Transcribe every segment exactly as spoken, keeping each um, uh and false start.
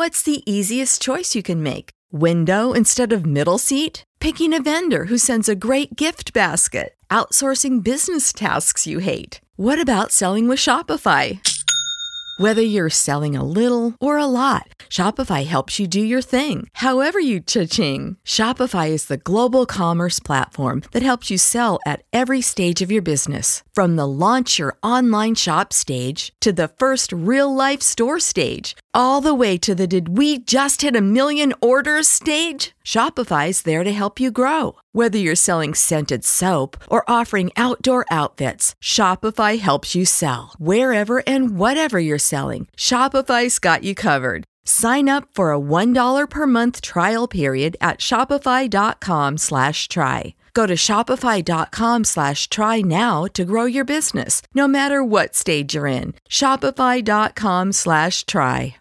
What's the easiest choice you can make? Window instead of middle seat? Picking a vendor who sends a great gift basket? Outsourcing business tasks you hate? What about selling with Shopify? Whether you're selling a little or a lot, Shopify helps you do your thing, however you cha-ching. Shopify is the global commerce platform that helps you sell at every stage of your business. From the launch your online shop stage to the first real-life store stage, all the way to the did we just hit a million orders stage. Shopify's there to help you grow. Whether you're selling scented soap or offering outdoor outfits, Shopify helps you sell. Wherever and whatever you're selling, Shopify's got you covered. Sign up for a one dollar per month trial period at shopify.com slash try. Go to shopify.com slash try now to grow your business, no matter what stage you're in. Shopify.com slash try.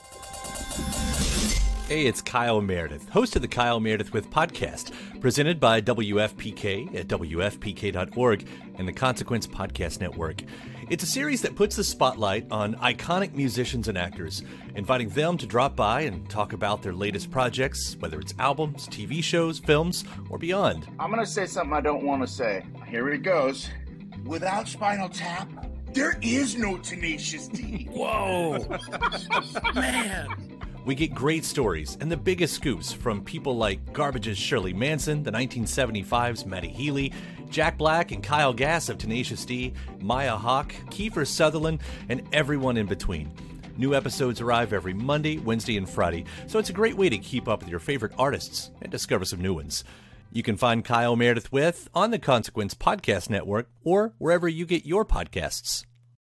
Hey, it's Kyle Meredith, host of the Kyle Meredith With podcast, presented by W F P K at W F P K dot org and the Consequence Podcast Network. It's a series that puts the spotlight on iconic musicians and actors, inviting them to drop by and talk about their latest projects, whether it's albums, T V shows, films, or beyond. I'm going to say something I don't want to say. Here it goes. Without Spinal Tap, there is no Tenacious D. Whoa! Man! We get great stories and the biggest scoops from people like Garbage's Shirley Manson, the nineteen seventy-five's Matty Healy, Jack Black and Kyle Gass of Tenacious D, Maya Hawke, Kiefer Sutherland, and everyone in between. New episodes arrive every Monday, Wednesday, and Friday, so it's a great way to keep up with your favorite artists and discover some new ones. You can find Kyle Meredith With on the Consequence Podcast Network or wherever you get your podcasts.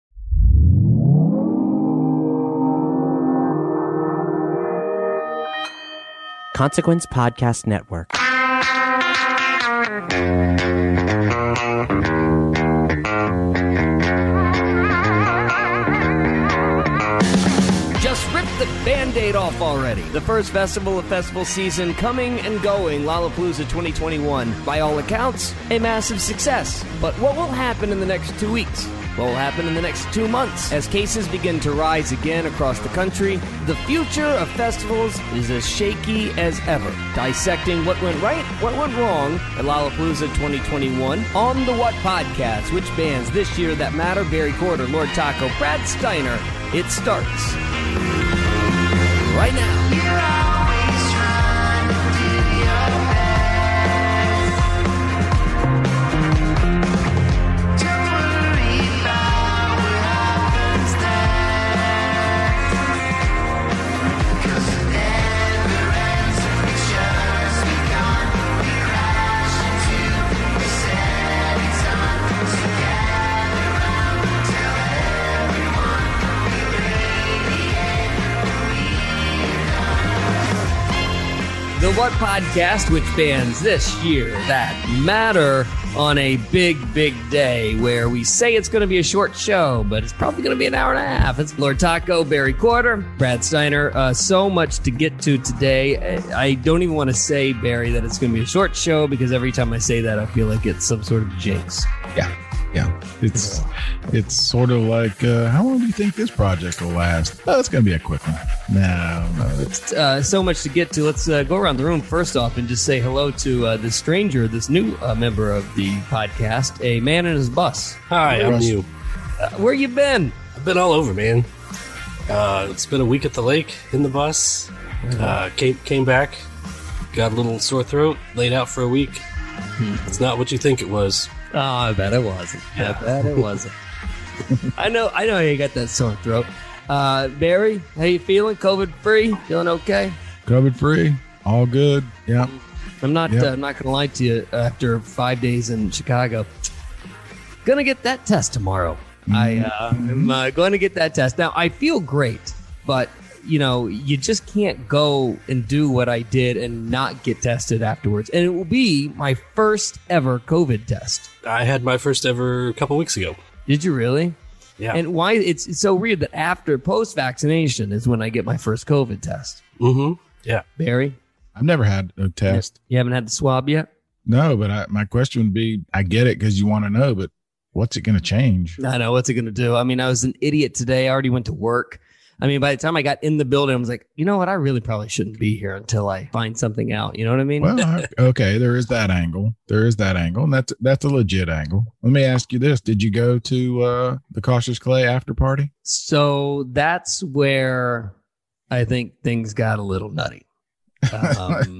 Consequence Podcast Network. Just rip the Band-Aid off already. The first festival of festival season coming and going, Lollapalooza twenty twenty-one. By all accounts, a massive success. But what will happen in the next two weeks? What will happen in the next two months? As cases begin to rise again across the country, the future of festivals is as shaky as ever. Dissecting what went right, what went wrong at Lollapalooza twenty twenty-one on the What Podcast. Which bands this year that matter? Barry Corder, Lord Taco, Brad Steiner. It starts right now. You're always trying to do your best. Don't worry about what happens next. 'Cause it never ends, it's just begun. We crash into the setting sun. So gather round, tell everyone we radiate, we're done. The What Podcast, which bands this year that matter on a big, big day where we say it's going to be a short show, but it's probably going to be an hour and a half. It's Lord Taco, Barry Corder, Brad Steiner. Uh, so much to get to today. I, I don't even want to say, Barry, that it's going to be a short show because every time I say that, I feel like it's some sort of jinx. Yeah, yeah. It's it's sort of like, uh, how long do you think this project will last? Oh, it's going to be a quick one. No, no. It's uh, so much to get to. Let's uh, go around the room first off and just say hello to uh, this stranger, this new uh, member of the podcast, a man in his bus. Hi, I'm you. Uh, where you been? I've been all over, man. Uh, it's been a week at the lake in the bus. Uh, came came back, got a little sore throat, laid out for a week. Hmm. It's not what you think it was. Oh, I bet it wasn't. Yeah. I bet it wasn't. I know. I know how you got that sore throat. Uh, Barry, how you feeling? COVID free? Feeling okay? COVID free, all good. Yeah. I'm not. Yep. Uh, I'm not gonna lie to you. After five days in Chicago, gonna get that test tomorrow. Mm-hmm. I uh, am uh, going to get that test. Now I feel great, but you know, you just can't go and do what I did and not get tested afterwards. And it will be my first ever COVID test. I had my first ever a couple weeks ago. Did you really? Yeah. And why it's, it's so weird that after post vaccination is when I get my first COVID test. Mm-hmm. Yeah. Barry, I've never had a test. You haven't had the swab yet? No, but I, my question would be, I get it because you want to know, but what's it going to change? I know. What's it going to do? I mean, I was an idiot today. I already went to work. I mean, by the time I got in the building, I was like, you know what? I really probably shouldn't be here until I find something out. You know what I mean? Well, I- okay, there is that angle. There is that angle, and that's that's a legit angle. Let me ask you this: did you go to uh, the Cautious Clay after party? So that's where I think things got a little nutty. Um,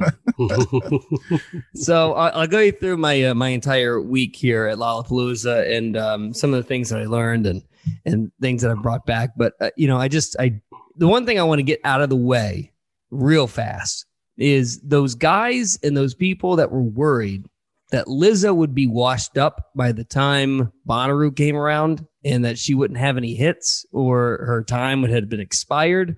so I'll, I'll go you through my uh, my entire week here at Lollapalooza and um, some of the things that I learned and and things that I brought back. But uh, you know, I just I the one thing I want to get out of the way real fast is those guys and those people that were worried that Lizzo would be washed up by the time Bonnaroo came around and that she wouldn't have any hits or her time would have been expired.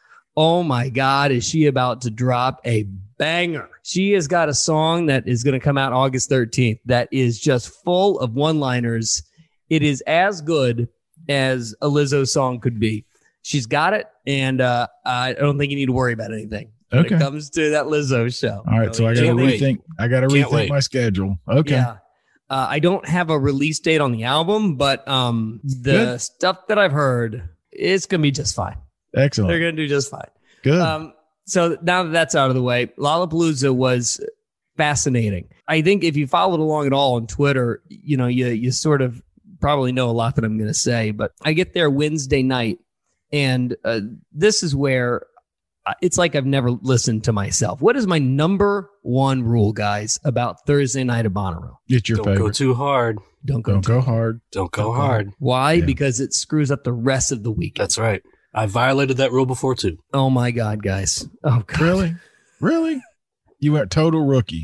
Oh my God, is she about to drop a banger? She has got a song that is going to come out August thirteenth that is just full of one-liners. It is as good as a Lizzo song could be. She's got it, and uh, I don't think you need to worry about anything when Okay. it comes to that Lizzo show. All right, so I got to Can't wait. rethink. I got to Can't rethink wait. my schedule. Okay. Yeah. Uh, I don't have a release date on the album, but um, the Good. stuff that I've heard, it's going to be just fine. Excellent. They're going to do just fine. Good. Um, so now that that's out of the way, Lollapalooza was fascinating. I think if you followed along at all on Twitter, you know, you you sort of probably know a lot that I'm going to say, but I get there Wednesday night, and uh, this is where uh, it's like I've never listened to myself. What is my number one rule, guys, about Thursday night at Bonnaroo? It's your Don't go favorite. too hard. Don't go. Don't too- go hard. Don't go Don't go hard. Why? Yeah. Because it screws up the rest of the weekend. That's right. I violated that rule before too. Oh my God, guys. Oh God. Really? Really? You went total rookie.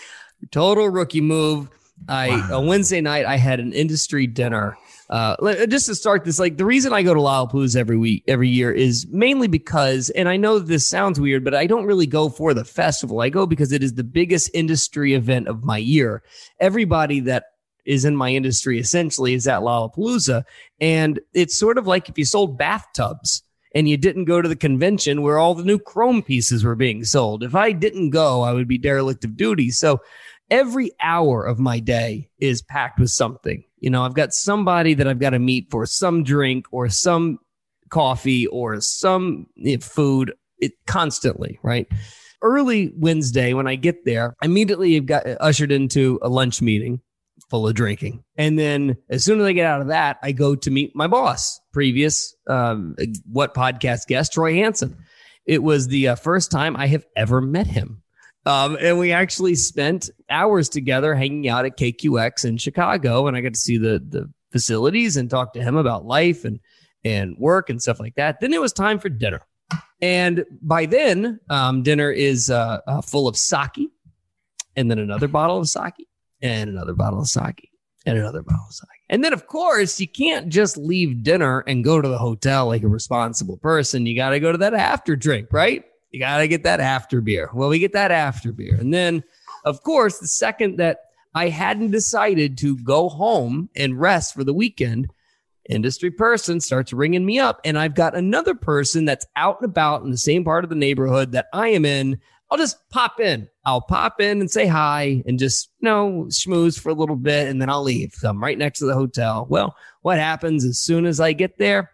Total rookie move. I Wow. on Wednesday night I had an industry dinner. Uh, le- just to start this, like the reason I go to Lollapalooza every week, every year is mainly because, and I know this sounds weird, but I don't really go for the festival. I go because it is the biggest industry event of my year. Everybody that is in my industry essentially is at Lollapalooza, and it's sort of like if you sold bathtubs and you didn't go to the convention where all the new chrome pieces were being sold. If I didn't go, I would be derelict of duty. So every hour of my day is packed with something. You know, I've got somebody that I've got to meet for some drink or some coffee or some you know, food it, constantly, right? Early Wednesday, when I get there, immediately got ushered into a lunch meeting full of drinking. And then as soon as I get out of that, I go to meet my boss, previous um, What Podcast guest, Troy Hansen. It was the uh, first time I have ever met him. Um, and we actually spent hours together hanging out at K Q X in Chicago. And I got to see the, the facilities and talk to him about life and, and work and stuff like that. Then it was time for dinner. And by then, um, dinner is uh, uh, full of sake and then another bottle of sake and another bottle of sake and another bottle of sake. And then, of course, you can't just leave dinner and go to the hotel like a responsible person. You got to go to that after drink, right? You got to get that after beer. Well, we get that after beer. And then, of course, the second that I hadn't decided to go home and rest for the weekend, industry person starts ringing me up. And I've got another person that's out and about in the same part of the neighborhood that I am in. I'll just pop in. I'll pop in and say hi and just, you know, schmooze for a little bit. And then I'll leave. So I'm right next to the hotel. Well, what happens as soon as I get there?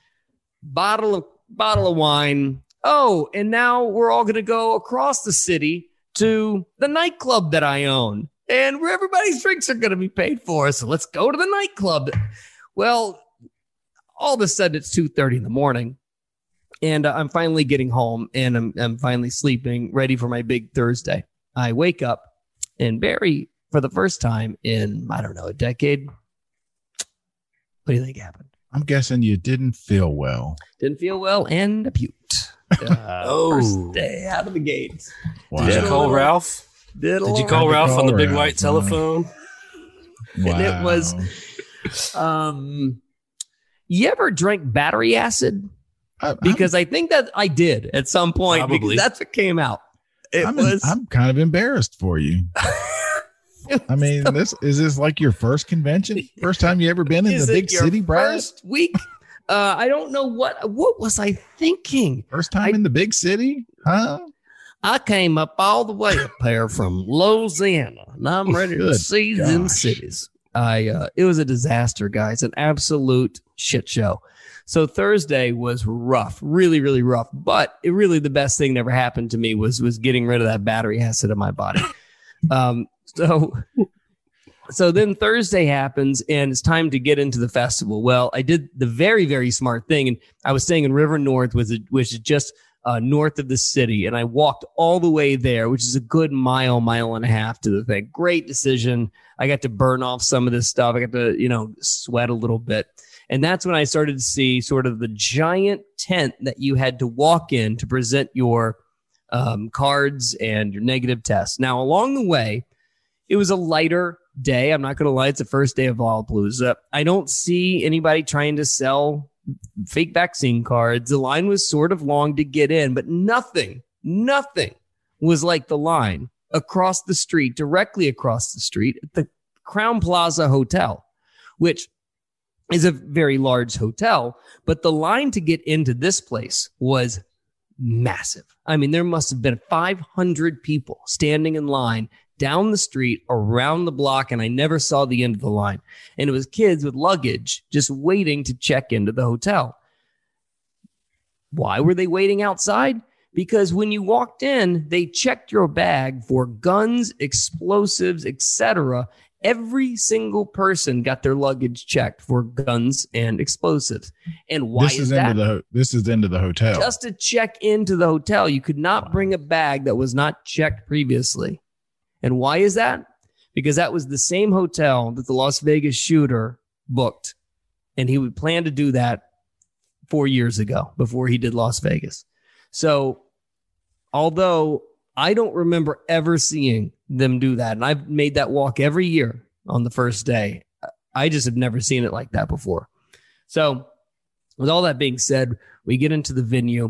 Bottle of bottle of wine. Oh, and now we're all going to go across the city to the nightclub that I own and where everybody's drinks are going to be paid for. So let's go to the nightclub. Well, all of a sudden it's two thirty in the morning and uh, I'm finally getting home and I'm, I'm finally sleeping, ready for my big Thursday. I wake up and Barry, for the first time in, I don't know, a decade. What do you think happened? I'm guessing you didn't feel well. Didn't feel well and I puked. Uh, Oh. First day out of the gate. Wow. Did you Yeah. call Ralph? Did, a Did you little- call Had to Ralph call on the big Ralph, white huh? telephone? And it was- Wow. Um, you ever drank battery acid? I- I'm- Because I think that I did at some point Probably. because that's what came out. It I'm, was. I'm kind of embarrassed for you. I mean, this is this like your first convention? First time you ever been in Is the it big your city, Brad? first week? Uh, I don't know what. What was I thinking? First time I- in the big city? Huh? I came up all the way up here from Louisiana, and I'm ready to Good see them gosh. cities. I. Uh, it was a disaster, guys. An absolute shit show. So Thursday was rough, really, really rough. But it really the best thing that ever happened to me was was getting rid of that battery acid in my body. Um, so so then Thursday happens and it's time to get into the festival. Well, I did the very, very smart thing. And I was staying in River North, which is, which is just uh, north of the city. And I walked all the way there, which is a good mile, mile and a half to the thing. Great decision. I got to burn off some of this stuff. I got to, you know, sweat a little bit. And that's when I started to see sort of the giant tent that you had to walk in to present your um, cards and your negative tests. Now, along the way, it was a lighter day. I'm not going to lie. It's the first day of Lollapalooza. I don't see anybody trying to sell fake vaccine cards. The line was sort of long to get in, but nothing, nothing was like the line across the street, directly across the street at the Crown Plaza Hotel, which is a very large hotel, but the line to get into this place was massive. I mean, there must have been five hundred people standing in line down the street, around the block, and I never saw the end of the line. And it was kids with luggage just waiting to check into the hotel. Why were they waiting outside? Because when you walked in, they checked your bag for guns, explosives, et cetera. Every single person got their luggage checked for guns and explosives. And why this is, is that? Into the, this is into the hotel. Just to check into the hotel. You could not bring a bag that was not checked previously. And why is that? Because that was the same hotel that the Las Vegas shooter booked. And he would plan to do that four years ago before he did Las Vegas. So although I don't remember ever seeing them do that, and I've made that walk every year on the first day, I just have never seen it like that before. So with all that being said, we get into the venue.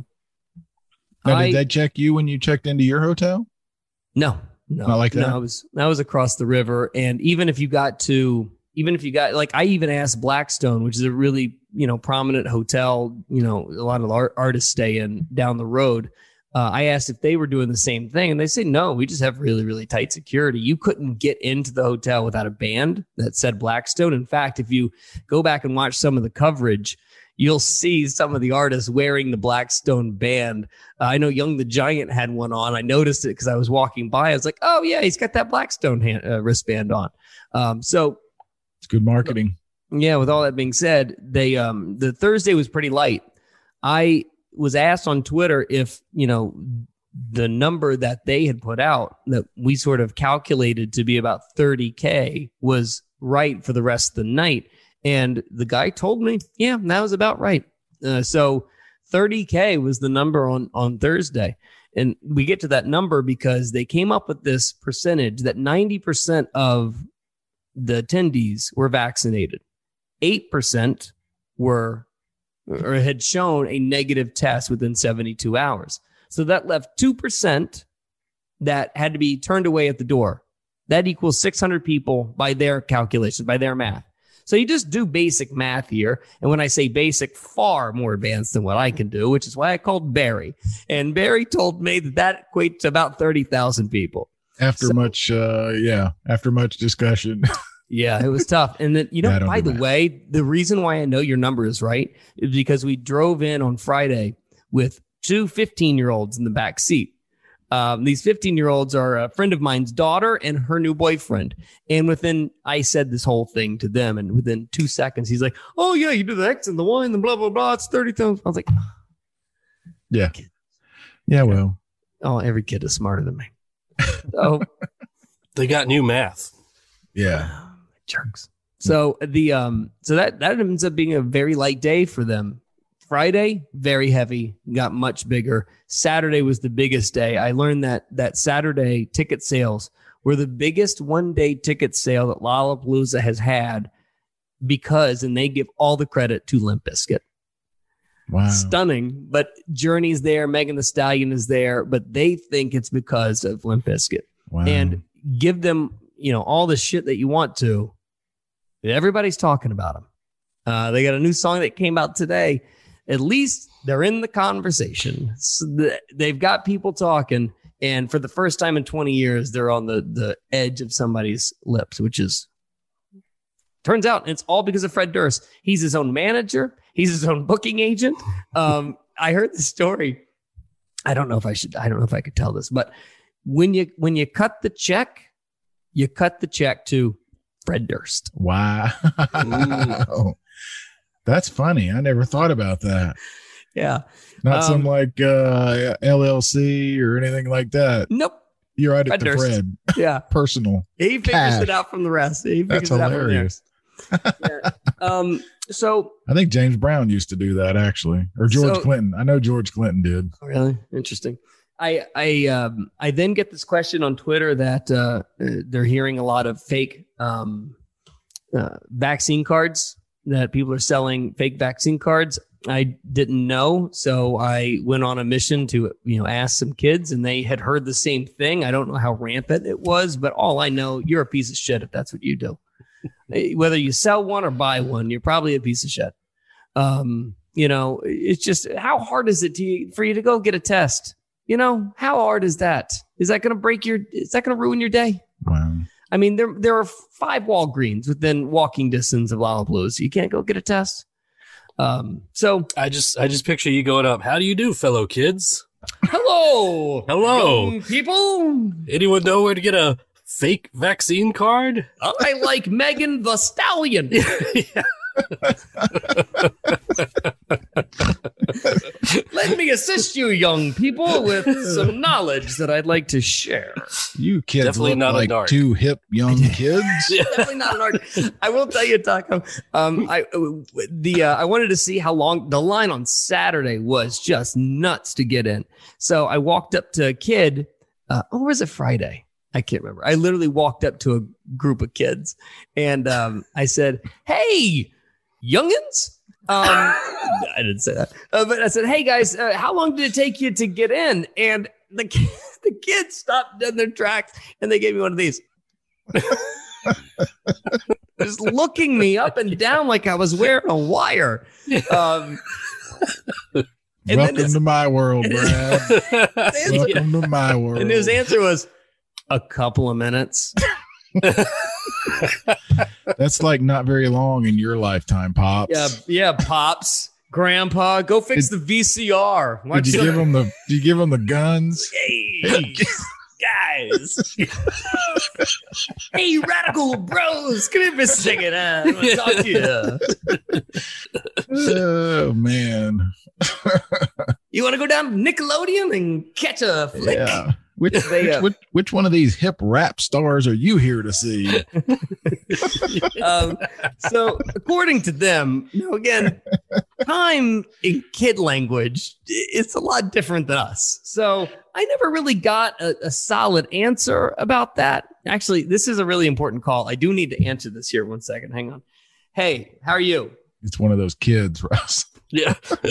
Now, I, did they check you when you checked into your hotel? No, no, Not like that? No, I was, I was across the river. And even if you got to, even if you got, like, I even asked Blackstone, which is a really, you know, prominent hotel, you know, a lot of art, artists stay in down the road. Uh, I asked if they were doing the same thing, and they say, no, we just have really, really tight security. You couldn't get into the hotel without a band that said Blackstone. In fact, if you go back and watch some of the coverage, you'll see some of the artists wearing the Blackstone band. Uh, I know Young the Giant had one on. I noticed it because I was walking by. I was like, oh, yeah, he's got that Blackstone hand, uh, wristband on. Um, so it's good marketing. Yeah, with all that being said, they um, the Thursday was pretty light. I was asked on Twitter if, you know, the number that they had put out that we sort of calculated to be about thirty K was right for the rest of the night. And the guy told me, yeah, that was about right. Uh, so thirty K was the number on, on Thursday. And we get to that number because they came up with this percentage that ninety percent of the attendees were vaccinated. eight percent were or had shown a negative test within seventy-two hours. So that left two percent that had to be turned away at the door. That equals six hundred people by their calculations, by their math. So you just do basic math here. And when I say basic, far more advanced than what I can do, which is why I called Barry. And Barry told me that that equates to about thirty thousand people. After so, much, uh, yeah, after much discussion. Yeah, it was tough. And then, you know, by the math. way, the reason why I know your number is right is because we drove in on Friday with two fifteen-year-olds in the back seat. Um, these fifteen-year-olds are a friend of mine's daughter and her new boyfriend. And within, I said this whole thing to them, and within two seconds, he's like, oh, yeah, you do the X and the Y and the blah, blah, blah. It's thirty thousand. I was like, yeah. Yeah, well. Oh, every kid is smarter than me. So they got new math. Yeah. Jerks. So the um so that that ends up being a very light day for them. Friday, very heavy, got much bigger. Saturday was the biggest day. I learned that that Saturday ticket sales were the biggest one-day ticket sale that Lollapalooza has had because, and they give all the credit to Limp Bizkit. Wow. Stunning, but Journey's there, Megan Thee Stallion is there, but they think it's because of Limp Bizkit. Wow. And give them, you know, all the shit that you want to. Everybody's talking about them. Uh, they got a new song that came out today. At least they're in the conversation. So the, they've got people talking. And for the first time in twenty years, they're on the, the edge of somebody's lips, which is, turns out it's all because of Fred Durst. He's his own manager. He's his own booking agent. Um, I heard the story. I don't know if I should. I don't know if I could tell this, but when you when you cut the check, you cut the check to Fred Durst. Wow. That's funny. I never thought about that. Yeah. Not um, some like uh, L L C or anything like that. Nope. You're right Fred at the Durst. Fred. Yeah. Personal. He figures Cash. it out from the rest. He figures That's it hilarious. out from there. Yeah. Um, so I think James Brown used to do that actually, or George So- Clinton. I know George Clinton did. really interesting. I I um I then get this question on Twitter that uh, they're hearing a lot of fake um uh, vaccine cards, that people are selling fake vaccine cards. I didn't know, so I went on a mission to you know ask some kids, and they had heard the same thing. I don't know how rampant it was, but all I know, you're a piece of shit if that's what you do. Whether you sell one or buy one, you're probably a piece of shit. Um, you know, it's just how hard is it to you, for you to go get a test? You know, how hard is that? Is that going to break your? Is that going to ruin your day? Wow. I mean, there there are five Walgreens within walking distance of Lollapalooza. You can't go get a test. Um, so I just I just picture you going up. How do you do, fellow kids? hello, Hello. young people. Anyone know where to get a fake vaccine card? I like Megan the Stallion. Yeah. Let me assist you, young people, with some knowledge that I'd like to share. You kids Definitely look not a like narc. two hip young kids. Definitely not an art. I will tell you, Taco. Um, I the uh, I wanted to see how long the line on Saturday was. Just nuts to get in. So I walked up to a kid. Uh, oh, was it Friday? I can't remember. I literally walked up to a group of kids, and um, I said, "Hey, youngins." Um, I didn't say that, uh, but I said, "Hey guys, uh, how long did it take you to get in?" And the the kids stopped in their tracks, and they gave me one of these. Just looking me up and down like I was wearing a wire. Um, and Welcome then to my world, Brad. his, Welcome to my world. and his answer was a couple of minutes. That's like not very long in your lifetime, Pops. Yeah, yeah, pops, grandpa, go fix the V C R. Why Did you don't give him the did you give him the guns? Hey, guys. Hey, radical bros. Come here for a second. Uh, I want to talk to you. Oh man. You want to go down to Nickelodeon and catch a flick? Yeah. Which, They, uh, which, which which one of these hip rap stars are you here to see? um, so according to them, now again, time in kid language, it's a lot different than us. So I never really got a, a solid answer about that. Actually, this is a really important call. I do need to answer this here. One second. Hang on. Hey, how are you? It's one of those kids, Russ. Yeah.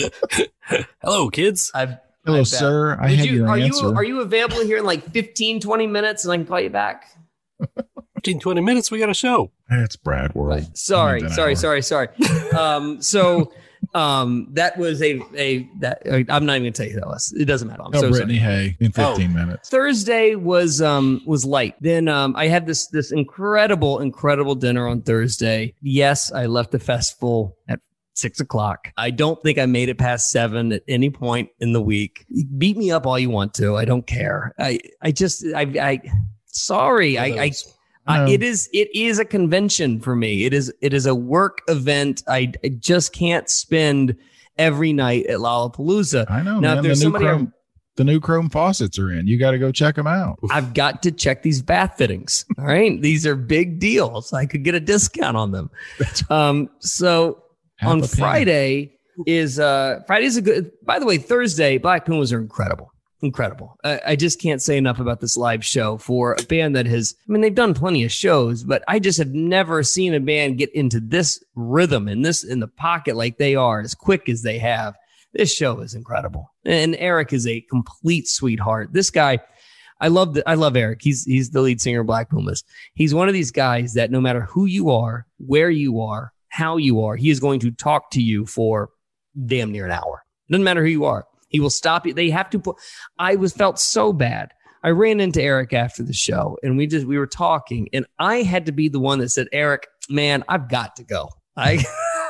Hello, kids. I've Hello, I bet. sir. I Would have you, your are answer. you are you available here in like fifteen, twenty minutes and I can call you back? fifteen, twenty minutes, we got a show. It's Brad World. Right. Sorry, An sorry, hour. sorry, sorry. Um, so um, that was a a that I'm not even gonna tell you who that was. It doesn't matter. I'm Tell so Brittany sorry. Hay in fifteen minutes. Thursday was um was light. Then um I had this this incredible incredible dinner on Thursday. Yes, I left the festival at six o'clock. I don't think I made it past seven at any point in the week. Beat me up all you want to. I don't care. I I just I I sorry. I I. Uh, No. it is it is a convention for me. It is it is a work event. I, I just can't spend every night at Lollapalooza. I know, Now, if man. there's the, new somebody chrome, the new chrome faucets are in. You got to go check them out. I've got to check these bath fittings. All right, these are big deals. I could get a discount on them. Um, so Half on a penny. Friday is uh Friday's a good. By the way, Thursday Black Pumas are incredible. Incredible. I, I just can't say enough about this live show for a band that has, I mean, they've done plenty of shows, but I just have never seen a band get into this rhythm and this in the pocket like they are, as quick as they have. This show is incredible. And Eric is a complete sweetheart. This guy, I love the, I love Eric. He's, he's the lead singer of Black Pumas. He's one of these guys that no matter who you are, where you are, how you are, he is going to talk to you for damn near an hour. Doesn't matter who you are. He will stop you. They have to put, I was felt so bad. I ran into Eric after the show and we just, we were talking and I had to be the one that said, Eric, man, I've got to go. I,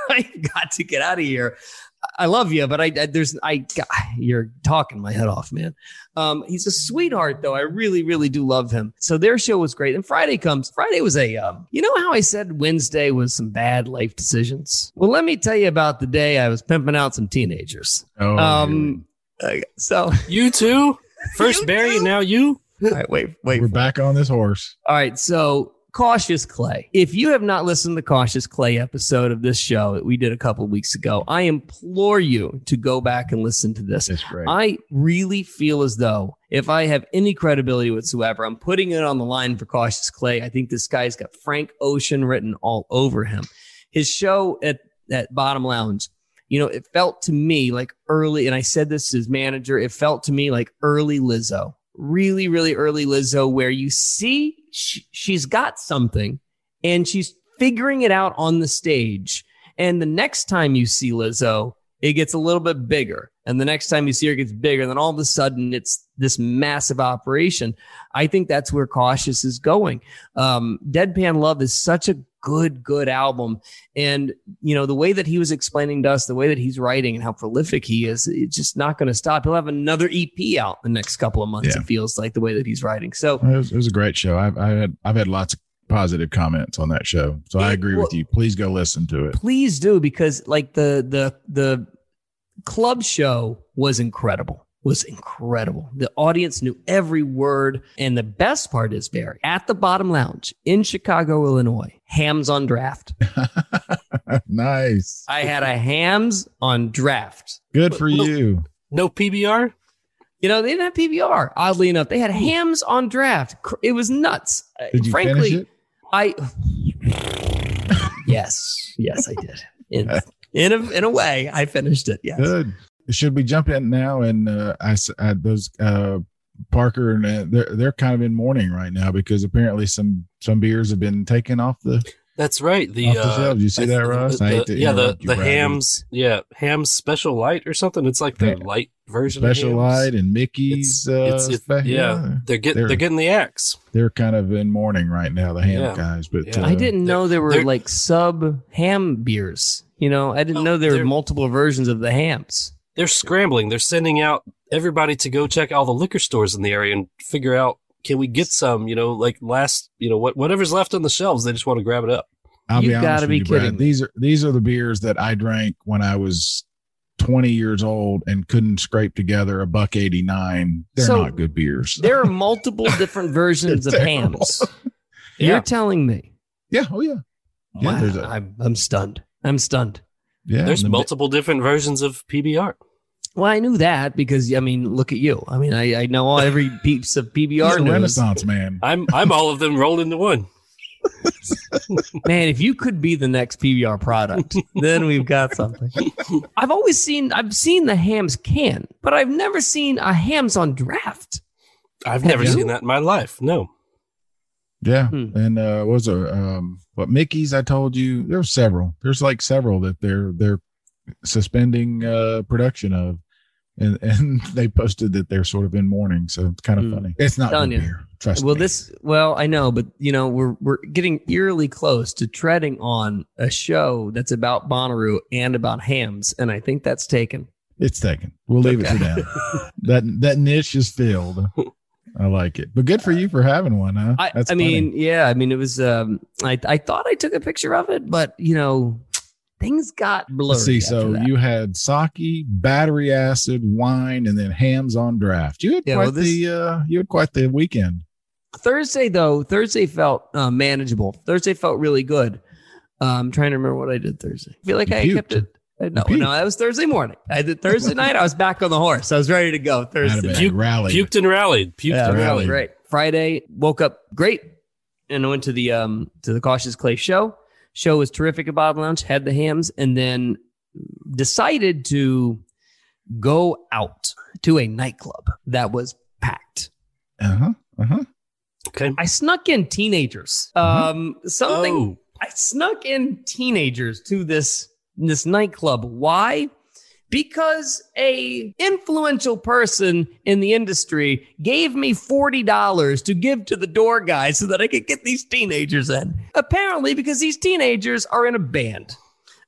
I got to get out of here. I love you, but I, I there's I God, you're talking my head off, man. Um, he's a sweetheart, though. I really, really do love him. So their show was great. And Friday comes. Friday was a, um, you know how I said Wednesday was some bad life decisions? Well, let me tell you about the day I was pimping out some teenagers. Oh, um, uh, so you too. First You Barry, too? now you. all right, wait, wait. we're back on this horse. All right, so Cautious Clay. If you have not listened to the Cautious Clay episode of this show that we did a couple of weeks ago, I implore you to go back and listen to this. It's great. I really feel as though if I have any credibility whatsoever, I'm putting it on the line for Cautious Clay. I think this guy's got Frank Ocean written all over him. His show at, at Bottom Lounge, you know, it felt to me like early, and I said this to his manager, it felt to me like early Lizzo. Really, really early Lizzo, where you see sh- she's got something and she's figuring it out on the stage. And the next time you see Lizzo, it gets a little bit bigger. And the next time you see her, it gets bigger. And then all of a sudden, it's this massive operation. I think that's where Cautious is going. Um, Deadpan Love is such a good, good album. And, you know, the way that he was explaining to us, the way that he's writing and how prolific he is, it's just not going to stop. He'll have another E P out the next couple of months, Yeah. it feels like, the way that he's writing. So It was, it was a great show. I've, I had I've had lots of positive comments on that show, so I It- agree well- with you. Please go listen to it. please do, because like the the the club show was incredible. Was incredible. The audience knew every word. And the best part is, Barry, at the Bottom Lounge in Chicago, Illinois, Hams on Draft. Nice. I had a Hams on Draft. Good for you. No P B R. You know, they didn't have P B R, oddly enough. They had Hams on Draft. Cr- It was nuts. Uh, Did you Frankly, finish it? I yes, yes, I did. In in a in a way, I finished it. Yes. Good. Should we jump in now? And uh, I, s- I- those uh, Parker and uh, they're they're kind of in mourning right now because apparently some some beers have been taken off the. That's right. The, Off the uh, shelves. You see I- that, Russ? I the- hate to yeah, the interrupt you, the Brad. Hams. Yeah, Hams Special Light or something. It's like the Yeah. light version. Special of Hams. Light and Mickey's. It's, uh, it's, it's spe- yeah, they're getting They're- they're, getting the axe. they're kind of in mourning right now, the ham Yeah. guys. But Yeah. uh, I didn't know there were they're- like sub ham beers. You know, I didn't Oh, know there were they're- multiple versions of the hams. They're scrambling. They're sending out everybody to go check all the liquor stores in the area and figure out, can we get some? You know, like last, you know, what whatever's left on the shelves, they just want to grab it up. I'll You be honest gotta with be you, Brad. kidding me. These are these are the beers that I drank when I was twenty years old and couldn't scrape together a buck eighty-nine. They're So, not good beers. There are multiple different versions of They're terrible. hams. Yeah. You're telling me? Yeah. Oh yeah. Yeah. Wow, There's a, I'm I'm stunned. I'm stunned. yeah. There's and the- multiple different versions of P B R. Well, I knew that because I mean, look at you. I mean, I, I know all every piece of P B He's R a news. Renaissance man. I'm I'm all of them rolled into one. Man, if you could be the next P B R product, then we've got something. I've always seen I've seen the hams can, but I've never seen a hams on draft. I've never you? seen that in my life. No. Yeah. Hmm. And uh what was there um what Mickey's I told you there's several. There's like several that they're they're suspending uh production of. And and they posted that they're sort of in mourning, so it's kind of Hmm. funny. It's not Telling good you. beer. Trust Well, me. this well, I know, but you know, we're we're getting eerily close to treading on a show that's about Bonnaroo and about hams, and I think that's taken. It's taken. We'll leave it Okay. for now. that that niche is filled. I like it. But good for you for having one, huh? I, That's I mean, funny. yeah, I mean, it was. Um, I I thought I took a picture of it, but you know, things got blurry. Let's see. after So that. you had sake, battery acid, wine, and then hams on draft. You had Yeah, quite well, this- the uh, you had quite the weekend. Thursday though, Thursday felt uh, manageable. Thursday felt really good. Uh, I'm trying to remember what I did Thursday. I feel like You I puked. kept it. uh, No, You no, puked. that was Thursday morning. I did Thursday night. I was back on the horse. I was ready to go Thursday. Attaboy. night. Puke- rallied. Puked and rallied. Puked Yeah, and really rallied. great. Friday, woke up great, and I went to the um to the Cautious Clay show. Show was terrific at Bottom Lounge. Had the hams, and then decided to go out to a nightclub that was packed. Uh huh. Uh huh. Okay. I snuck in teenagers. Uh-huh. Um, something. Oh, I snuck in teenagers to this this nightclub. Why? Because a influential person in the industry gave me forty dollars to give to the door guy so that I could get these teenagers in. Apparently, because these teenagers are in a band.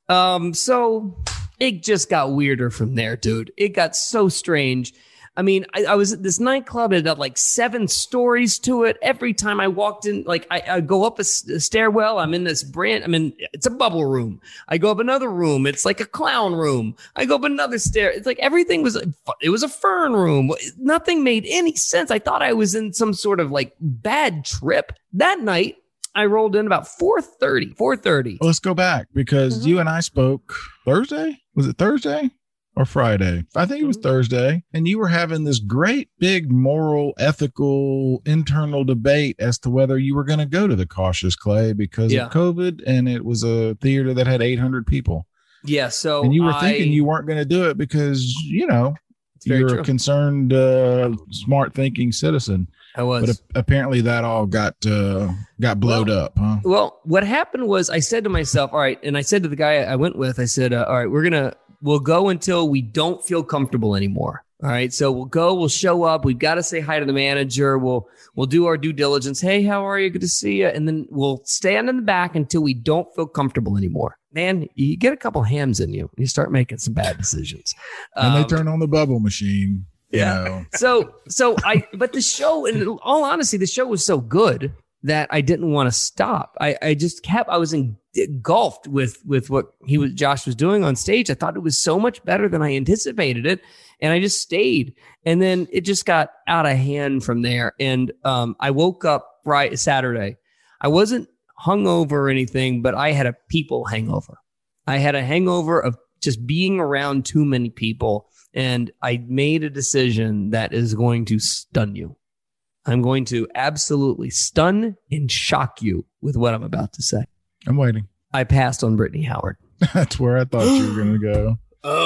Um, so it just got weirder from there, dude. It got so strange. I mean, I, I was at this nightclub. It had like seven stories to it. Every time I walked in, like I, I go up a, a stairwell, I'm in this brand. I mean, it's a bubble room. I go up another room. It's like a clown room. I go up another stair. It's like everything was, it was a fern room. Nothing made any sense. I thought I was in some sort of like bad trip. That night, I rolled in about four thirty, four thirty. Let's go back because Mhm. you and I spoke Thursday. Was it Thursday or Friday? I think it was Mhm. Thursday. And you were having this great big moral, ethical, internal debate as to whether you were going to go to the Cautious Clay because Yeah. of COVID. And it was a theater that had eight hundred people. Yeah, so And you were I- thinking you weren't going to do it because, you know, It's very you're true. a concerned, uh, smart thinking citizen. I was. But a- apparently that all got uh, got blowed Well- up, huh? Well, what happened was I said to myself, all right, and I said to the guy I went with, I said, uh, all right, we're going to, we'll go until we don't feel comfortable anymore. All right. So we'll go, we'll show up. We've got to say hi to the manager. We'll, we'll do our due diligence. Hey, how are you? Good to see you. And then we'll stand in the back until we don't feel comfortable anymore. Man, you get a couple hams in you. You start making some bad decisions. And Um, they turn on the bubble machine. You Yeah. know. So, so I, but the show, in all honesty, the show was so good that I didn't want to stop. I, I just kept, I was engulfed with, with what he was, Josh was doing on stage. I thought it was so much better than I anticipated it. And I just stayed. And then it just got out of hand from there. And, um, I woke up Friday, Saturday. I wasn't hungover or anything, but I had a people hangover. I had a hangover of just being around too many people. And I made a decision that is going to stun you. I'm going to absolutely stun and shock you with what I'm about to say. I'm waiting. I passed on Brittany Howard. That's where I thought you were going to go.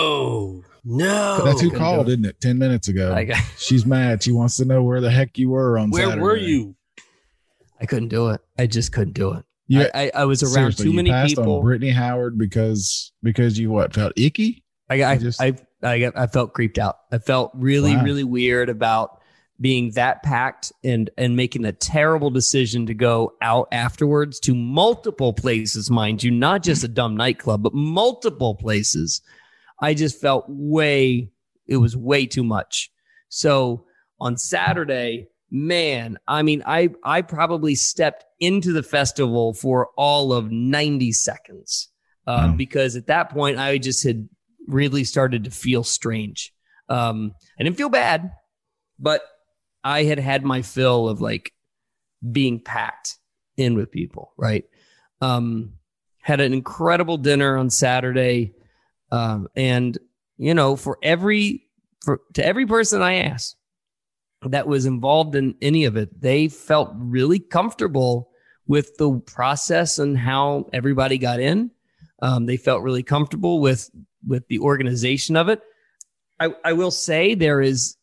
Oh, no. That's who good called, go. isn't it? ten minutes ago. I, got- She's mad. She wants to know where the heck you were on Where Saturday. were you? I couldn't do it. I just couldn't do it. You, I, I, I was around seriously, too you many passed people. on Brittany Howard because because you what felt icky? I got, I I, just- I, I, got, I felt creeped out. I felt really, Wow. really weird about being that packed and and making a terrible decision to go out afterwards to multiple places, mind you, not just a dumb nightclub, but multiple places. I just felt way, it was way too much. So on Saturday, man, I mean, I I probably stepped into the festival for all of ninety seconds uh, Wow. because at that point I just had really started to feel strange. Um, I didn't feel bad, but I had had my fill of like being packed in with people, right? Um, had an incredible dinner on Saturday. Um, and, you know, for every, for to every person I asked that was involved in any of it, they felt really comfortable with the process and how everybody got in. Um, they felt really comfortable with, with the organization of it. I, I will say there is,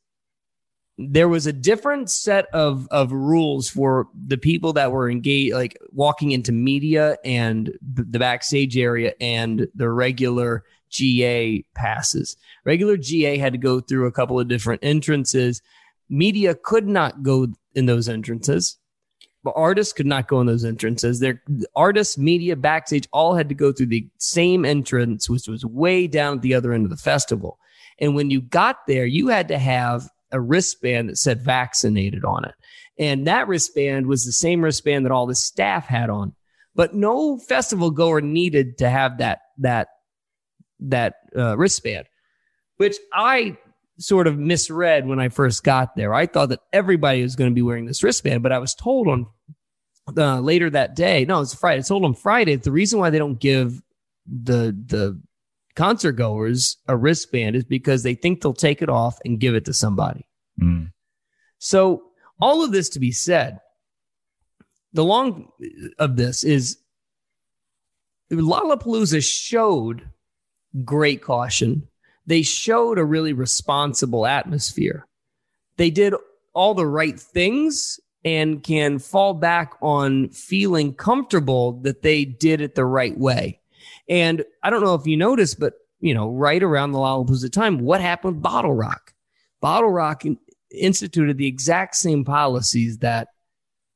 there was a different set of, of rules for the people that were engaged, like walking into media and th- the backstage area and the regular G A passes. Regular G A had to go through a couple of different entrances. Media could not go in those entrances, but artists could not go in those entrances. Their artists, media, backstage all had to go through the same entrance, which was way down at the other end of the festival. And when you got there, you had to have a wristband that said vaccinated on it. And that wristband was the same wristband that all the staff had on. But no festival goer needed to have that, that, that uh, wristband, which I sort of misread when I first got there. I thought that everybody was going to be wearing this wristband, but I was told on uh, later that day, no, it's Friday. I was told on Friday, the reason why they don't give the, the, concert goers a wristband is because they think they'll take it off and give it to somebody. Mm. So all of this to be said, the long of this is Lollapalooza showed great caution. They showed a really responsible atmosphere. They did all the right things and can fall back on feeling comfortable that they did it the right way. And I don't know if you noticed, but, you know, right around the Lollapalooza time, what happened with Bottle Rock? Bottle Rock in- instituted the exact same policies that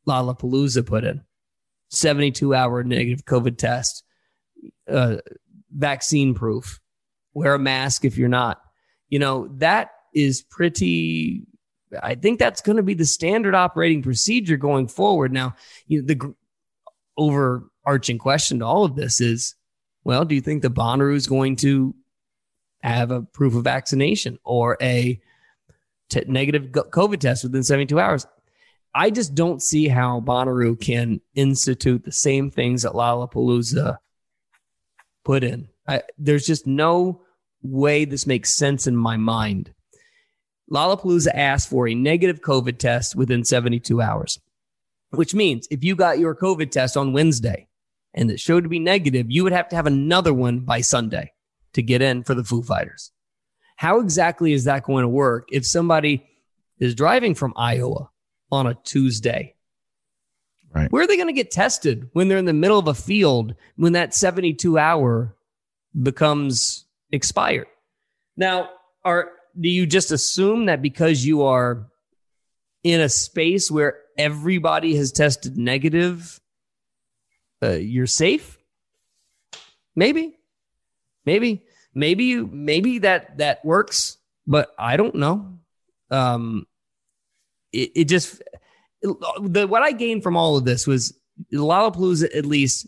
Lollapalooza put in. seventy-two hour negative COVID test, uh, vaccine proof. Wear a mask if you're not. You know, that is pretty, I think that's going to be the standard operating procedure going forward. Now, you know, the gr- overarching question to all of this is, well, do you think the Bonnaroo is going to have a proof of vaccination or a t- negative COVID test within seventy-two hours? I just don't see how Bonnaroo can institute the same things that Lollapalooza put in. I, there's just no way this makes sense in my mind. Lollapalooza asked for a negative COVID test within seventy-two hours, which means if you got your COVID test on Wednesday and it showed to be negative, you would have to have another one by Sunday to get in for the Foo Fighters. How exactly is that going to work if somebody is driving from Iowa on a Tuesday? Right. Where are they going to get tested when they're in the middle of a field when that seventy-two hour becomes expired? Now, are do you just assume that because you are in a space where everybody has tested negative, uh, you're safe? Maybe, maybe, maybe you, maybe that that works, but I don't know. Um, it, it just the what I gained from all of this was Lollapalooza at least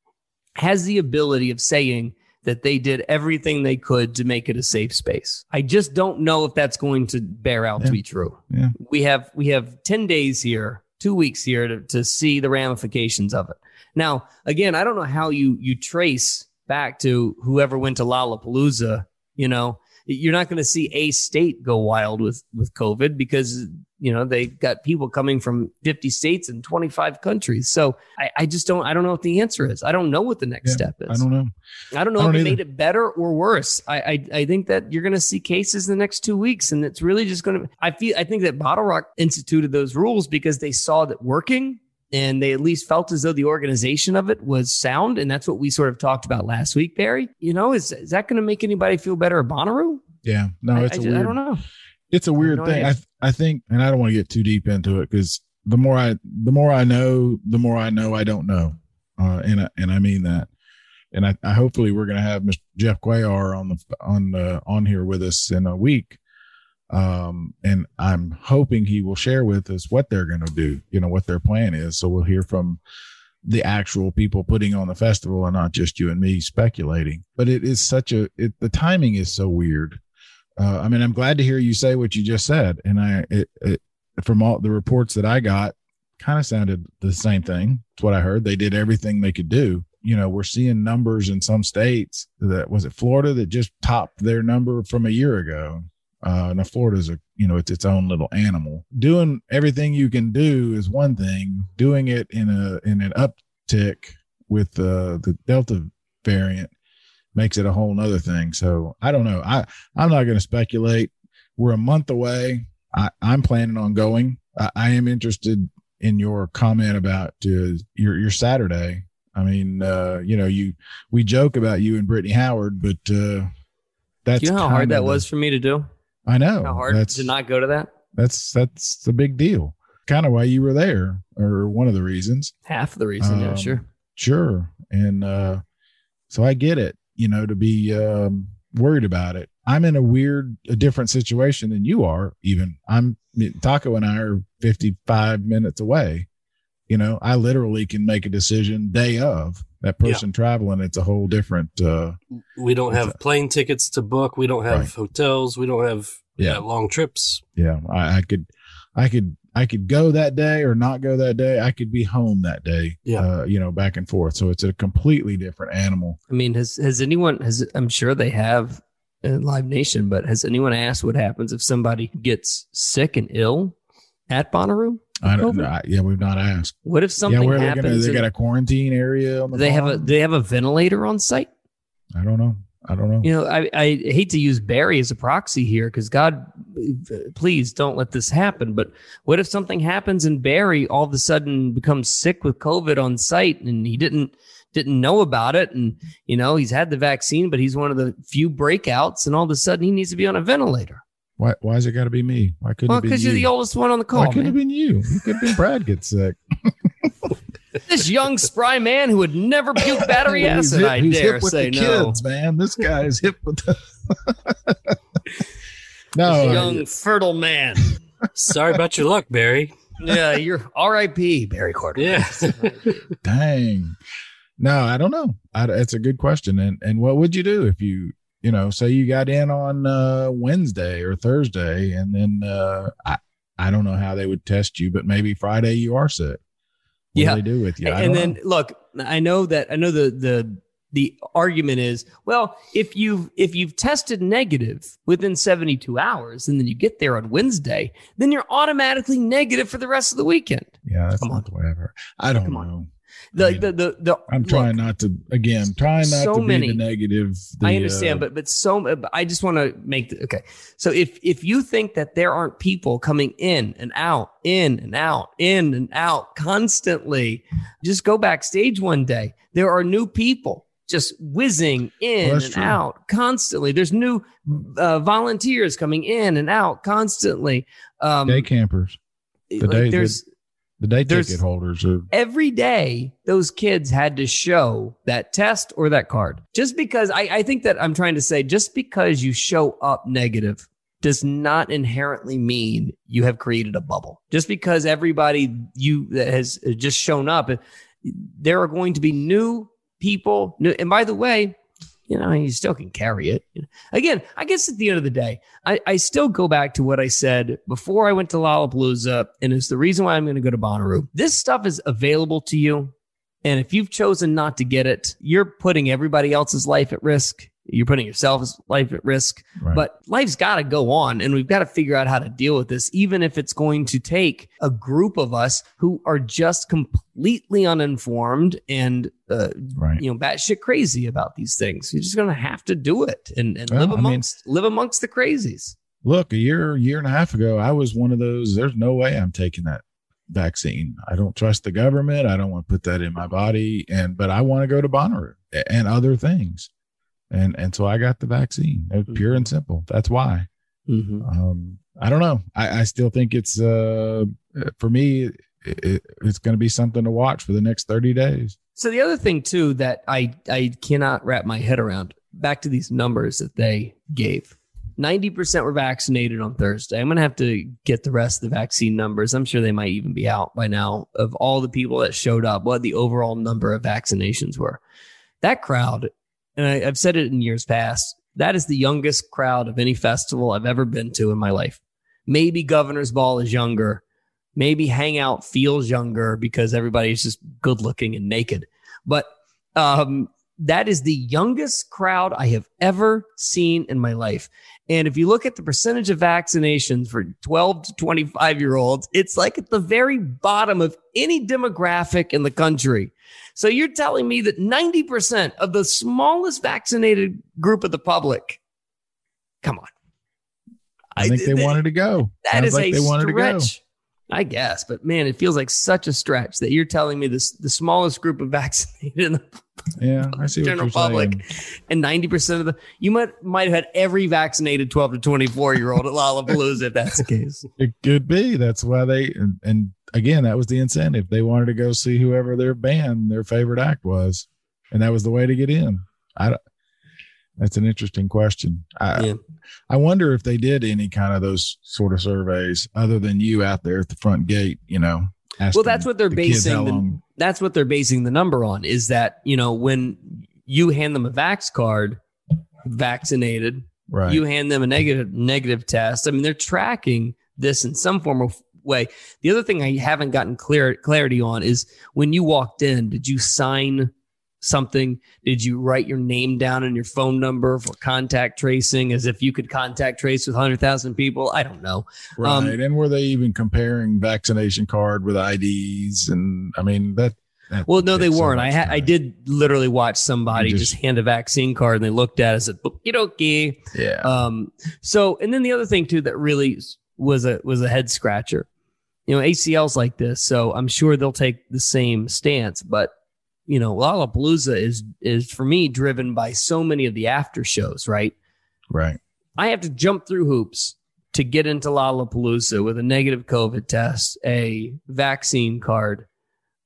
has the ability of saying that they did everything they could to make it a safe space. I just don't know if that's going to bear out yeah. to be true. Yeah. We have we have ten days here, two weeks here to, to see the ramifications of it. Now, again, I don't know how you you trace back to whoever went to Lollapalooza. You know, you're not going to see a state go wild with with COVID because, you know, they got people coming from fifty states and twenty-five countries. So I, I just don't, I don't know what the answer is. I don't know what the next Yeah, step is. I don't know. I don't know I don't if it either. made it better or worse. I, I, I think that you're going to see cases in the next two weeks and it's really just going to, I feel, I think that Bottle Rock instituted those rules because they saw that working and they at least felt as though the organization of it was sound. And that's what we sort of talked about last week, Barry. You know, is, is that going to make anybody feel better at Bonnaroo? Yeah, no, I, it's I, a just- weird, I don't know. It's a weird no thing. idea. I th- I think, and I don't want to get too deep into it because the more I the more I know, the more I know I don't know, uh, and I, and I mean that. And I, I hopefully we're going to have Mister Jeff Cuellar on the on uh, on here with us in a week, um, and I'm hoping he will share with us what they're going to do. You know what their plan is, so we'll hear from the actual people putting on the festival and not just you and me speculating. But it is such a it, the timing is so weird. Uh, I mean, I'm glad to hear you say what you just said. And I, it, it, from all the reports that I got, kind of sounded the same thing. It's what I heard. They did everything they could do. You know, we're seeing numbers in some states that was it Florida that just topped their number from a year ago. Uh, now Florida's a, you know, it's its own little animal. Doing everything you can do is one thing. Doing it in a, in an uptick with uh, the Delta variant makes it a whole nother thing. So I don't know. I, I'm not going to speculate. We're a month away. I, I'm planning on going. I, I am interested in your comment about uh, your, your Saturday. I mean, uh, you know, you, we joke about you and Brittany Howard, but uh, that's Do you know how hard kind that of was the- for me to do? I know. How hard that's, to not go to that? That's, that's the big deal. Kind of why you were there, or one of the reasons. Half the reason, yeah, Um, sure. Sure. And uh, so I get it, you know, to be um, worried about it. I'm in a weird, a different situation than you are even. I'm Taco and I are fifty-five minutes away. You know, I literally can make a decision day of that person traveling. It's a whole different. Uh, We don't have plane tickets to book. We don't have Right. hotels. We don't have Yeah. yeah, long trips. yeah, I, I could, I could, I could go that day or not go that day. I could be home that day. Yeah. Uh, you know, back and forth. So it's a completely different animal. I mean, has has anyone has I'm sure they have in Live Nation, but has anyone asked what happens if somebody gets sick and ill at Bonnaroo? I don't COVID? know. Yeah, we've not asked. What if something yeah, where are they happens? gonna? They and got a quarantine area on the they have a farm? they have a ventilator on site. I don't know. I don't know. You know, I, I hate to use Barry as a proxy here because God, please don't let this happen. But what if something happens and Barry all of a sudden becomes sick with COVID on site and he didn't didn't know about it, and you know he's had the vaccine, but he's one of the few breakouts, and all of a sudden he needs to be on a ventilator. Why? Why is it got to be me? Why couldn't Well, it be because you? you're the oldest one on the Why call, couldn't it man. have been you? You could have been Brad gets sick. This young spry man who would never puke battery acid, hip, I who's dare hip with say the no. kids, man. This guy is hip with the. No, This young fertile man. Sorry about your luck, Barry. Yeah, you're R I P Barry Carter. Yeah. dang. No, I don't know. I, it's a good question. And and what would you do if you, you know, say you got in on uh, Wednesday or Thursday, and then uh, I I don't know how they would test you, but maybe Friday you are sick. What Yeah. do they do with you? I And don't then know. look, I know that I know the the the argument is, well, if you've if you've tested negative within seventy-two hours and then you get there on Wednesday, then you're automatically negative for the rest of the weekend. Yeah, that's Come not on. the way I've heard. I don't Come on. know. The I mean, the the, the I'm look, trying not to, again, trying not so to be many- the negative. The, I understand, uh, but but so but I just want to make the, okay. So if if you think that there aren't people coming in and out, in and out, in and out constantly, just go backstage one day. There are new people just whizzing in Well, that's and true. out constantly. There's new uh, volunteers coming in and out constantly. Um, day campers, the like day- there's the day There's- ticket holders are. every day those kids had to show that test or that card. Just because I, I think that I'm trying to say, just because you show up negative does not inherently mean you have created a bubble. Just because everybody you that has just shown up, there are going to be new people. New, and by the way, you know, you still can carry it. Again, I guess at the end of the day, I, I still go back to what I said before I went to Lollapalooza, and it's the reason why I'm going to go to Bonnaroo. This stuff is available to you, and if you've chosen not to get it, you're putting everybody else's life at risk. You're putting yourself's life at risk. Right. But life's got to go on, and we've got to figure out how to deal with this, even if it's going to take a group of us who are just completely uninformed and uh, Right. you know, batshit crazy about these things. You're just going to have to do it and, and Well, live I mean- amongst live amongst the crazies. Look, a year, year and a half ago, I was one of those. There's no way I'm taking that vaccine. I don't trust the government. I don't want to put that in my body. And but I want to go to Bonnaroo and other things. And and so I got the vaccine. It's pure and simple. That's why. Mm-hmm. Um, I don't know. I, I still think it's uh for me. It, it's going to be something to watch for the next thirty days. So the other thing too that I I cannot wrap my head around, back to these numbers that they gave. ninety percent were vaccinated on Thursday. I'm going to have to get the rest of the vaccine numbers. I'm sure they might even be out by now of all the people that showed up, what the overall number of vaccinations were. That crowd, and I, I've said it in years past, that is the youngest crowd of any festival I've ever been to in my life. Maybe Governor's Ball is younger. Maybe Hangout feels younger because everybody's just good looking and naked. But um, that is the youngest crowd I have ever seen in my life. And if you look at the percentage of vaccinations for twelve to twenty-five year olds, it's like at the very bottom of any demographic in the country. So you're telling me that ninety percent of the smallest vaccinated group of the public, come on. I think they wanted to go. That Sounds is like a they wanted to go. stretch, I guess. But man, it feels like such a stretch that you're telling me this the smallest group of vaccinated in the Yeah, I see what general you're public, saying. and ninety percent of the you might might have had every vaccinated twelve to twenty-four year old at Lollapalooza if that's the case. It could be. That's why they and, and again, that was the incentive. They wanted to go see whoever their band, their favorite act was, and that was the way to get in. I don't, that's an interesting question. I Yeah. I wonder if they did any kind of those sort of surveys other than you out there at the front gate. You know, asking Well, that's what they're the kids how basing the, long- that's what they're basing the number on, is that, you know, when you hand them a vax card, vaccinated, right. you hand them a negative negative test. I mean, they're tracking this in some form of way. The other thing I haven't gotten clear clarity on is when you walked in, did you sign something? Did you write your name down and your phone number for contact tracing, as if you could contact trace with one hundred thousand people? I don't know. Right. Um, and were they even comparing vaccination card with I Ds? And I mean, that. that Well, no, they takes so weren't. I much ha- I time. did literally watch somebody You just, just- hand a vaccine card, and they looked at it and said, "Okie dokie." Yeah. Um, so, and then the other thing too that really was a was a head scratcher. You know, A C L's like this, so I'm sure they'll take the same stance. But you know, Lollapalooza is is for me driven by so many of the after shows. Right, right. I have to jump through hoops to get into Lollapalooza with a negative COVID test, a vaccine card,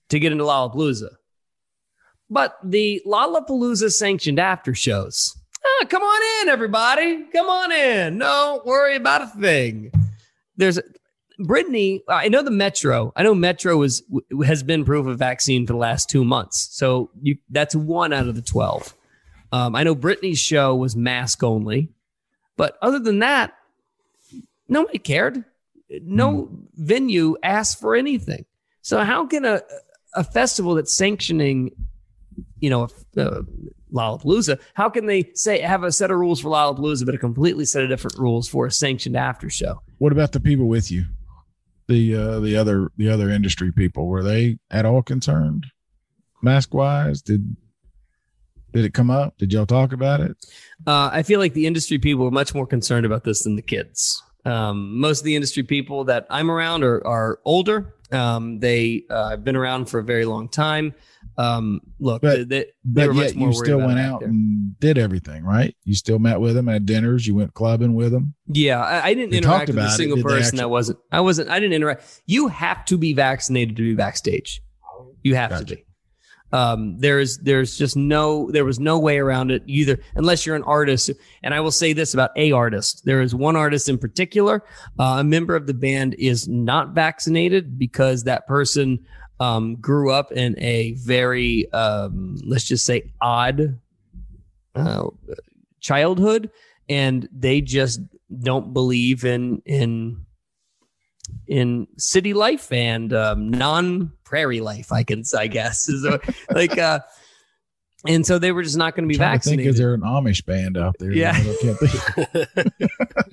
to get into Lollapalooza. But the Lollapalooza sanctioned after shows, ah, come on in, everybody. Come on in. Don't worry about a thing. There's Brittany. I know the Metro. I know Metro is has been proof of vaccine for the last two months. So you, that's one out of the twelve. Um, I know Brittany's show was mask only. But other than that, nobody cared. No mm. venue asked for anything. So how can a a festival that's sanctioning, you know, uh, Lollapalooza, how can they say have a set of rules for Lollapalooza, but a completely set of different rules for a sanctioned after show? What about the people with you? The uh, the other the other industry people, were they at all concerned, mask wise? Did did it come up? Did y'all talk about it? Uh, I feel like the industry people are much more concerned about this than the kids. Um, most of the industry people that I'm around are are older. Um, they uh, have been around for a very long time. Um, look, but, they, they, but they were yet much more you still went out there. and did everything, right? You still met with them at dinners. You went clubbing with them. Yeah, I, I didn't they interact with a single it, person actually- that wasn't. I wasn't. I didn't interact. You have to be vaccinated to be backstage. You have Gotcha. to be. Um, there's there's just no there was no way around it either, unless you're an artist. And I will say this about a artist: there is one artist in particular, uh, a member of the band is not vaccinated because that person um, grew up in a very um, let's just say odd uh, childhood, and they just don't believe in in. in city life and um, non-prairie life, I can, I guess, is a, like, uh, and so they were just not going to be Trying vaccinated. To think, is there an Amish band out there? Yeah. I can't think.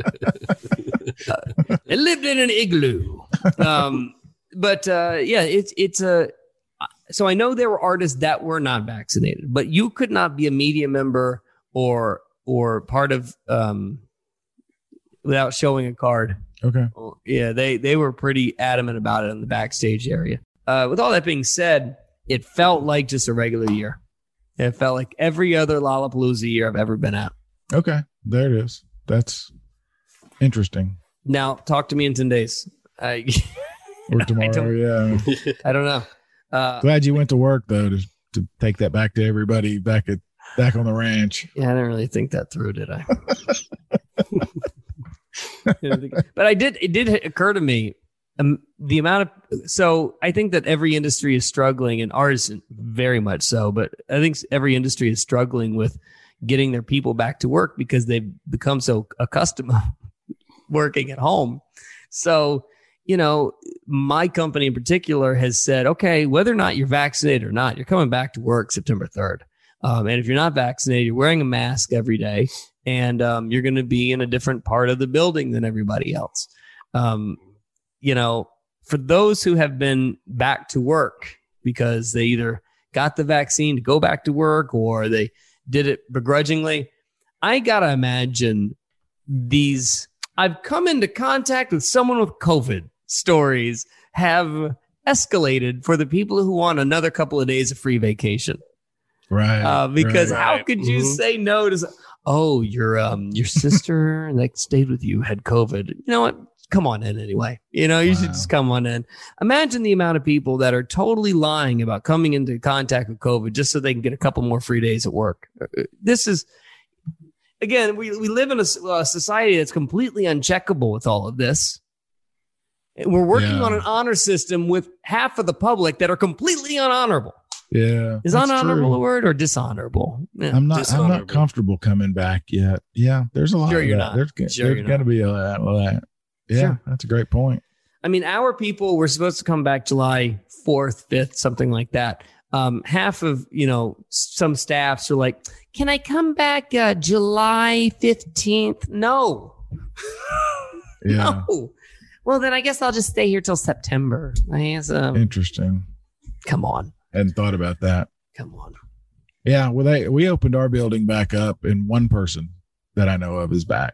uh, they lived in an igloo. Um, but uh, yeah, it's it's a. So I know there were artists that were not vaccinated, but you could not be a media member or or part of um, without showing a card. Okay. Yeah, they they were pretty adamant about it in the backstage area. Uh, with all that being said, it felt like just a regular year. It felt like every other Lollapalooza year I've ever been at. Okay, there it is. That's interesting. Now, talk to me in ten days. I, Or tomorrow, I don't, yeah. I don't know. Uh, Glad you went to work though to to take that back to everybody back at back on the ranch. yeah, I didn't really think that through, did I? But I did. It did occur to me um, the amount of. So I think that every industry is struggling, and ours very much so. But I think every industry is struggling with getting their people back to work because they've become so accustomed to working at home. So you know, my company in particular has said, okay, whether or not you're vaccinated or not, you're coming back to work September third. Um, and if you're not vaccinated, you're wearing a mask every day. And um, you're going to be in a different part of the building than everybody else. Um, you know, for those who have been back to work because they either got the vaccine to go back to work or they did it begrudgingly, I got to imagine these, I've come into contact with someone with COVID stories have escalated for the people who want another couple of days of free vacation. Right. Uh, because right. how could you mm-hmm. say no to, oh, your um your sister that stayed with you had COVID. You know what? Come on in anyway. You know, you wow. should just come on in. Imagine the amount of people that are totally lying about coming into contact with COVID just so they can get a couple more free days at work. This is, again, we, we live in a, a society that's completely uncheckable with all of this. We're working yeah. on an honor system with half of the public that are completely unhonorable. Yeah. Is unhonorable a word or dishonorable? Yeah, I'm not dishonorable. I'm not comfortable coming back yet. Yeah. There's a lot sure of you're that. Not. There's, sure there's got to be a lot of that. Yeah. Sure. That's a great point. I mean, our people were supposed to come back July fourth, fifth, something like that. Um, half of, you know, some staffs are like, can I come back uh, July fifteenth? No. Yeah. No. Well, then I guess I'll just stay here till September. I guess, um, Interesting. Come on. Hadn't thought about that. Come on. Yeah. Well, they, we opened our building back up and one person that I know of is back.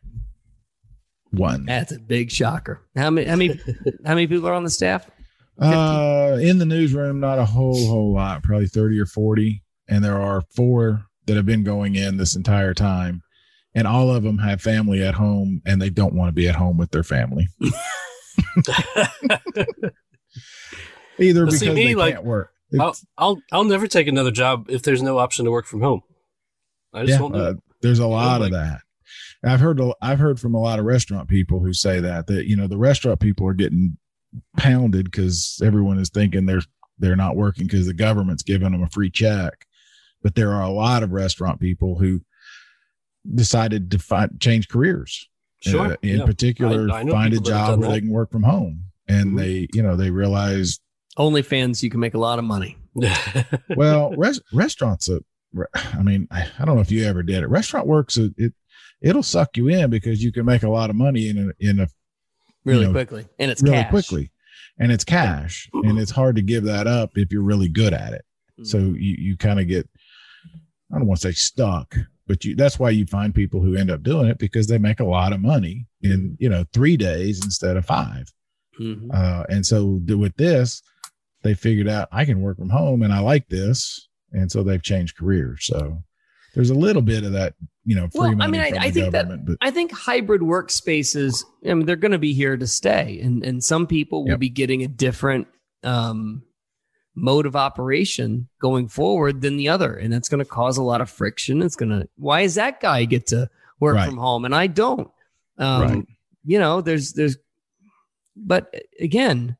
One. That's a big shocker. How many, how many, how many people are on the staff? Uh, in the newsroom, not a whole, whole lot, probably thirty or forty. And there are four that have been going in this entire time. And all of them have family at home and they don't want to be at home with their family. Either Well, because see, me, they like, can't work. I'll, I'll I'll never take another job if there's no option to work from home. I just yeah, won't do uh, it. there's a lot like, of that. I've heard I've heard from a lot of restaurant people who say that that you know the restaurant people are getting pounded because everyone is thinking they're they're not working because the government's giving them a free check, but there are a lot of restaurant people who decided to find change careers. Sure. Uh, in yeah. particular, I, I find a people that have job done where that. they can work from home, and Mhm. they you know they realize OnlyFans, you can make a lot of money. well, res- restaurants. A, I mean, I, I don't know if you ever did it. Restaurant works. It, it it'll suck you in because you can make a lot of money in a in a Really you know, quickly. And it's really cash. quickly, and it's cash, and it's hard to give that up if you're really good at it. So you you kind of get, I don't want to say stuck, but you that's why you find people who end up doing it because they make a lot of money in you know three days instead of five. Mm-hmm. Uh, and so th- with this, they figured out I can work from home and I like this. And so they've changed careers. So there's a little bit of that, you know, free Well, money I mean, I, from I the think that government. But I think hybrid workspaces, I mean, they're going to be here to stay, and and some people will Yep. be getting a different um, mode of operation going forward than the other, and that's going to cause a lot of friction. It's going to why does that guy get to work Right. from home and I don't? Um, Right. You know, there's there's, but again,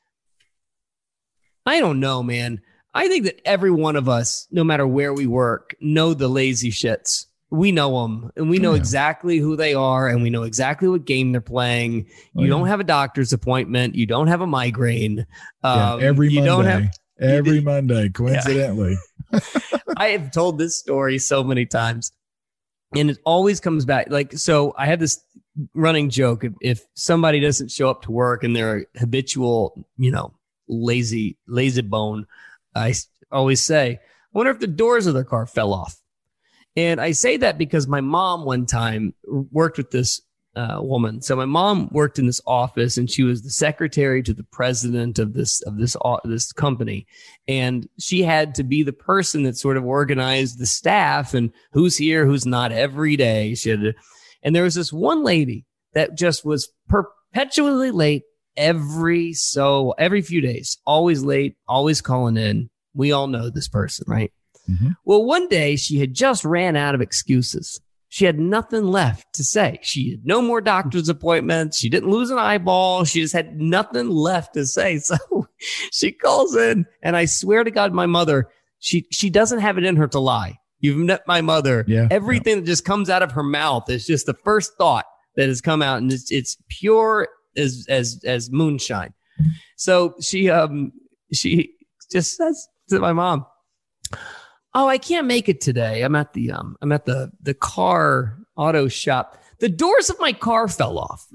I don't know, man. I think that every one of us, no matter where we work, know the lazy shits. We know them, and we know Yeah. exactly who they are, and we know exactly what game they're playing. Oh, You yeah. don't have a doctor's appointment. You don't have a migraine. yeah, Um, every you Monday, don't have. every Monday, coincidentally. I have told this story so many times, and it always comes back. Like, so I have this running joke: if, if somebody doesn't show up to work and they're a habitual, you know, lazy, lazy bone, I s- always say, I wonder if the doors of their car fell off. And I say that because my mom one time worked with this uh, woman. So my mom worked in this office, and she was the secretary to the president of this of this au- this company. And she had to be the person that sort of organized the staff and who's here, who's not every day. She had to, and there was this one lady that just was perpetually late every so every few days, always late, always calling in. We all know this person, right? Mm-hmm. Well, one day she had just ran out of excuses. She had nothing left to say. She had no more doctor's appointments. She didn't lose an eyeball. She just had nothing left to say. So she calls in, and I swear to God, my mother, she she doesn't have it in her to lie. You've met my mother. Yeah. Everything that just comes out of her mouth is just the first thought that has come out, and it's it's pure as as as moonshine. So she um she just says to my mom, "Oh, I can't make it today. I'm at the um I'm at the the car auto shop. The doors of my car fell off."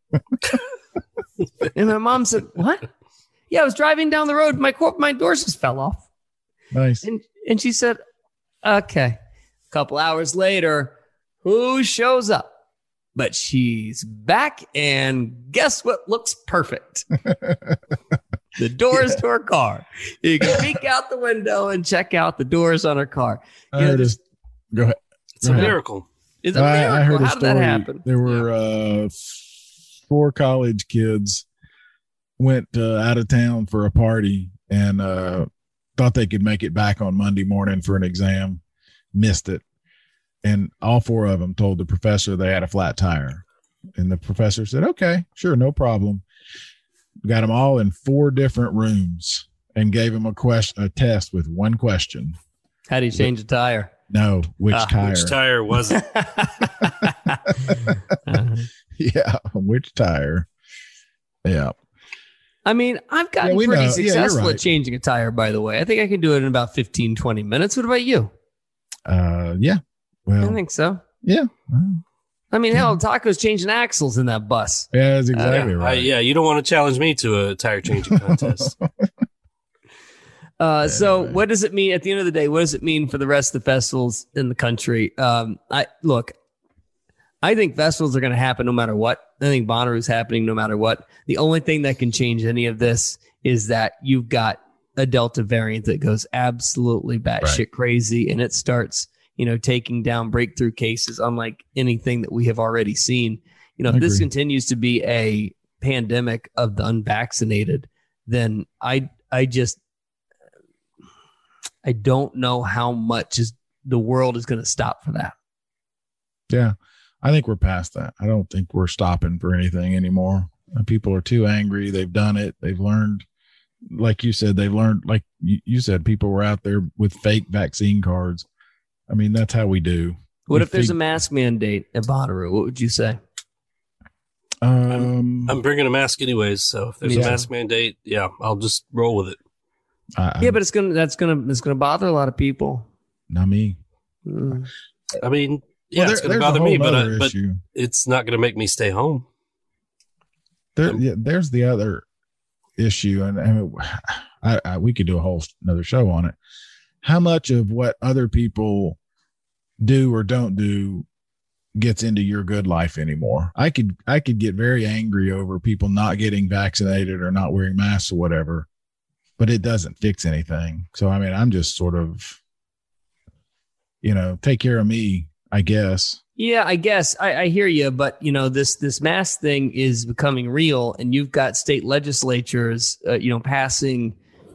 And my mom said, "What?" "Yeah, I was driving down the road. My cor- my doors just fell off." Nice. And and she said, "Okay." A couple hours later, who shows up? But she's back, and guess what looks perfect? The doors to her car. You can peek out the window and check out the doors on her car. I You know, heard a, this- go ahead. It's Go a ahead. miracle. It's a I, miracle. I heard a How did that story. happen? There were uh, four college kids went uh, out of town for a party and uh, thought they could make it back on Monday morning for an exam. Missed it. And all four of them told the professor they had a flat tire. And the professor said, "Okay, sure, no problem." Got them all in four different rooms and gave them a question, a test with one question. How do you change a tire? No, which Ah, tire? Which tire was it? Uh-huh. Yeah, which tire? Yeah. I mean, I've gotten Yeah, we pretty know. Yeah, you're successful right. at changing a tire, by the way. I think I can do it in about fifteen, twenty minutes. What about you? Uh, yeah. Well, I think so. yeah. Well, I mean, hell, Taco's changing axles in that bus. yeah, that's exactly yeah, I- right. yeah, you don't want to challenge me to a tire changing contest. Uh, so what does it mean at the end of the day? What does it mean for the rest of the festivals in the country? Um, I look, I think festivals are going to happen no matter what. I think Bonnaroo's happening no matter what. The only thing that can change any of this is that you've got a Delta variant that goes absolutely batshit Right. crazy, and it starts, you know, taking down breakthrough cases unlike anything that we have already seen. You know, I if this agree. continues to be a pandemic of the unvaccinated, then I, I just, I don't know how much is the world is going to stop for that. Yeah, I think we're past that. I don't think we're stopping for anything anymore. People are too angry. They've done it. They've learned, like you said, they've learned, like you said, people were out there with fake vaccine cards. I mean, that's how we do. What we if there's fig- a mask mandate at Bonnaroo? What would you say? Um, I'm, I'm bringing a mask anyways, so if there's Yeah. a mask mandate, yeah, I'll just roll with it. I, Yeah, but it's gonna that's gonna it's gonna bother a lot of people. not me. Mm. I mean, yeah, Well, it's there- going to there's a bother me, whole but, I, nother but issue. it's not going to make me stay home. There, yeah, there's the other issue, and, and I, I, we could do a whole another show on it. How much of what other people do or don't do gets into your good life anymore? I could, I could get very angry over people not getting vaccinated or not wearing masks or whatever, but it doesn't fix anything. So, I mean, I'm just sort of, you know, take care of me, I guess. Yeah, I guess I, I hear you, but you know this this mask thing is becoming real, and you've got state legislatures, uh, you know, passing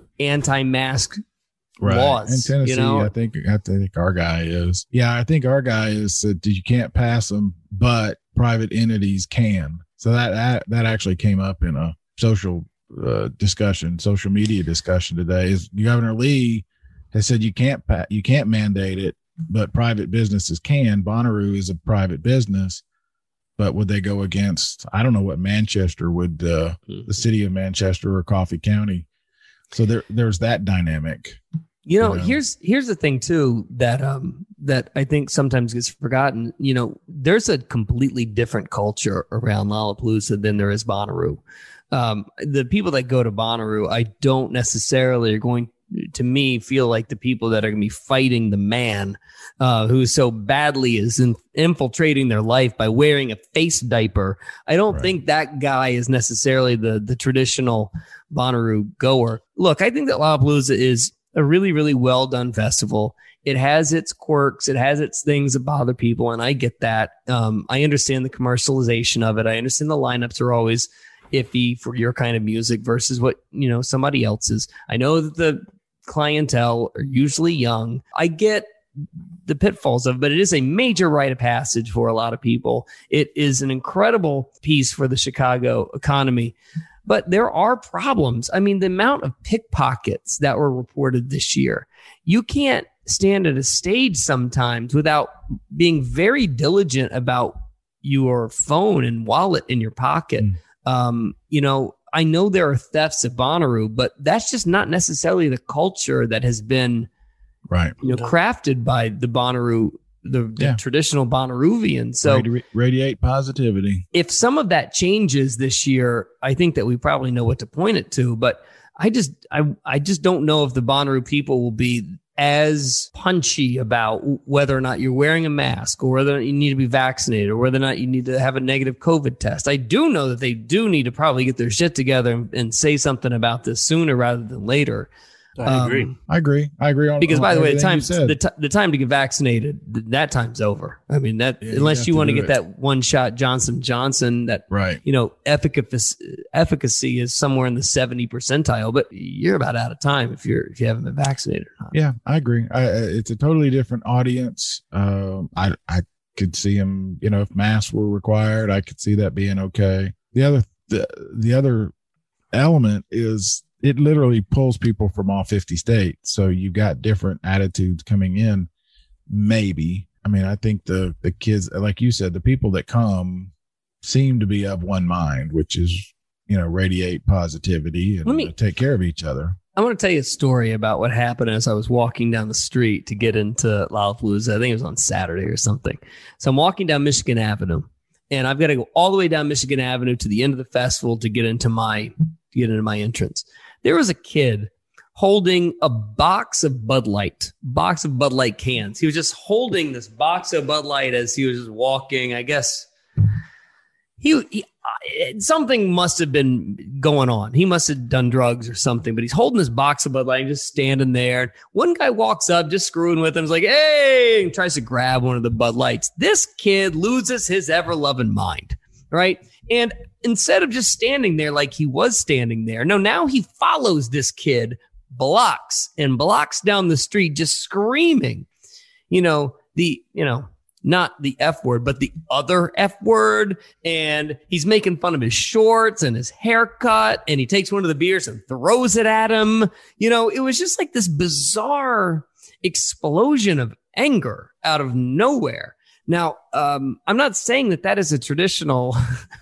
anti-mask Right. laws. In Tennessee, you know? I think I think our guy is. Yeah, I think our guy is that you can't pass them, but private entities can. So that that, that actually came up in a social uh, discussion, social media discussion today. Is Governor Lee has said you can't pa- you can't mandate it, but private businesses can. Bonnaroo is a private business, but would they go against? I don't know what Manchester would, uh, the city of Manchester or Coffee County. So there there's that dynamic. You know, You know? here's here's the thing too that um that I think sometimes gets forgotten. You know, there's a completely different culture around Lollapalooza than there is Bonnaroo. Um, the people that go to Bonnaroo, I don't necessarily are going to me feel like the people that are going to be fighting the man uh, who so badly is in, infiltrating their life by wearing a face diaper. I don't Right. think that guy is necessarily the the traditional Bonnaroo goer. Look, I think that Lollapalooza is a really, really well done festival. It has its quirks. It has its things that bother people. And I get that. Um, I understand the commercialization of it. I understand the lineups are always iffy for your kind of music versus what, you know, somebody else's. I know that the clientele are usually young. I get the pitfalls of it, but it is a major rite of passage for a lot of people. It is an incredible piece for the Chicago economy. But there are problems. I mean, the amount of pickpockets that were reported this year, you can't stand at a stage sometimes without being very diligent about your phone and wallet in your pocket. Mm. Um, you know, I know there are thefts at Bonnaroo, but that's just not necessarily the culture that has been, right, you know, crafted by the Bonnaroo, the, the yeah. traditional Bonnaroovian. So Radi- radiate positivity. If some of that changes this year, I think that we probably know what to point it to. But I just, I, I just don't know if the Bonnaroo people will be as punchy about whether or not you're wearing a mask or whether or not you need to be vaccinated or whether or not you need to have a negative COVID test. I do know that they do need to probably get their shit together and, and say something about this sooner rather than later. I agree. Um, I agree. I agree. On, because on by the way, the everything time you said. the, t- the time to get vaccinated, th- that time's over. I mean that Yeah, you unless have you to want to do get it. that one shot Johnson Johnson, that right. you know efficacy efficacy is somewhere in the seventy percentile, but you're about out of time if you're if you haven't been vaccinated or not. Yeah, I agree. I, it's a totally different audience. Um, I I could see them. You know, if masks were required, I could see that being okay. The other the the other element is it literally pulls people from all fifty states. So you've got different attitudes coming in. Maybe. I mean, I think the, the kids, like you said, the people that come seem to be of one mind, which is, you know, radiate positivity and Let me- take care of each other. I want to tell you a story about what happened as I was walking down the street to get into Lollapalooza. I think it was on Saturday or something. So I'm walking down Michigan Avenue, and I've got to go all the way down Michigan Avenue to the end of the festival to get into my to get into my entrance. There was a kid holding a box of Bud Light, box of Bud Light cans. He was just holding this box of Bud Light as he was just walking. I guess he, he something must have been going on. He must have done drugs or something, but he's holding this box of Bud Light, just standing there. One guy walks up, just screwing with him. He's like, hey, and tries to grab one of the Bud Lights. This kid loses his ever-loving mind, right? And instead of just standing there like he was standing there, no, now he follows this kid blocks and blocks down the street, just screaming, you know, the, you know, not the F word, but the other F word. And he's making fun of his shorts and his haircut. And he takes one of the beers and throws it at him. You know, it was just like this bizarre explosion of anger out of nowhere. Now, um, I'm not saying that that is a traditional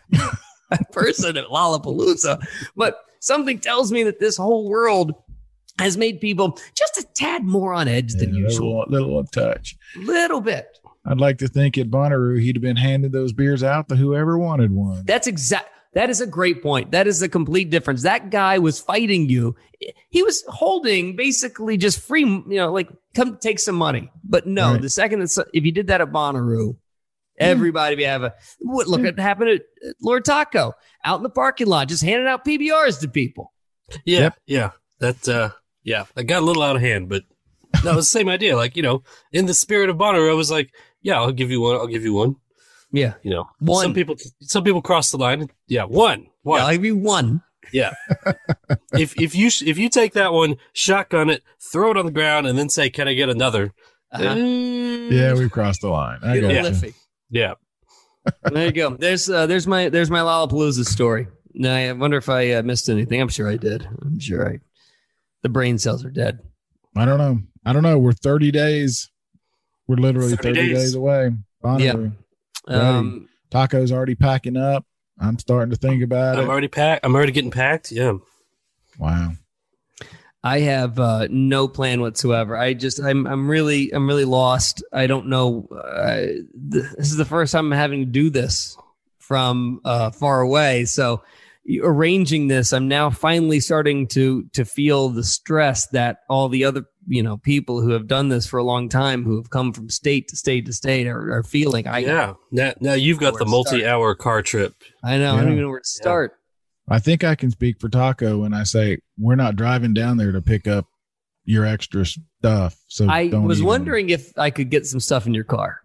person at Lollapalooza, but something tells me that this whole world has made people just a tad more on edge than yeah, usual. Little, little touch. Little bit. I'd like to think at Bonnaroo he'd have been handing those beers out to whoever wanted one. That's exact. That is a great point. That is a complete difference. That guy was fighting you. He was holding basically just free, you know, like come take some money. But no, Right. the second it's, if you did that at Bonnaroo, everybody would have a what look at happened at Lord Taco out in the parking lot, just handing out P B Rs to people. Yeah, Yep. yeah. That, uh, yeah, that got a little out of hand, but that was the same idea. Like, you know, in the spirit of Bonnaroo, I was like, yeah, I'll give you one. I'll give you one. Yeah. You know, One. some people, some people cross the line. Yeah, one, one. Yeah, I'll give you one. Yeah. if if you if you take that one, shotgun it, throw it on the ground, and then say, "Can I get another?" Uh-huh. Eh, Yeah, we crossed the line. I Get a got liffy. yeah. There you go. There's uh, there's my there's my Lollapalooza story. Now I wonder if I uh, missed anything. I'm sure I did. I'm sure I. The brain cells are dead. I don't know. I don't know. We're thirty days. We're literally thirty thirty days. days, away. Bonnaroo. Um, Taco's already packing up. I'm starting to think about I'm it. already packed. I'm already getting packed. Yeah. Wow. I have uh, no plan whatsoever. I just I'm I'm really I'm really lost. I don't know. Uh, th- this is the first time I'm having to do this from uh, far away. So arranging this, I'm now finally starting to to feel the stress that all the other you know people who have done this for a long time, who have come from state to state to state, are, are feeling. I Yeah. Now, now you've got Where the to multi-hour car trip. I know. I Yeah. don't even know where to start. I think I can speak for Taco when I say we're not driving down there to pick up your extra stuff. So I don't was even- wondering if I could get some stuff in your car.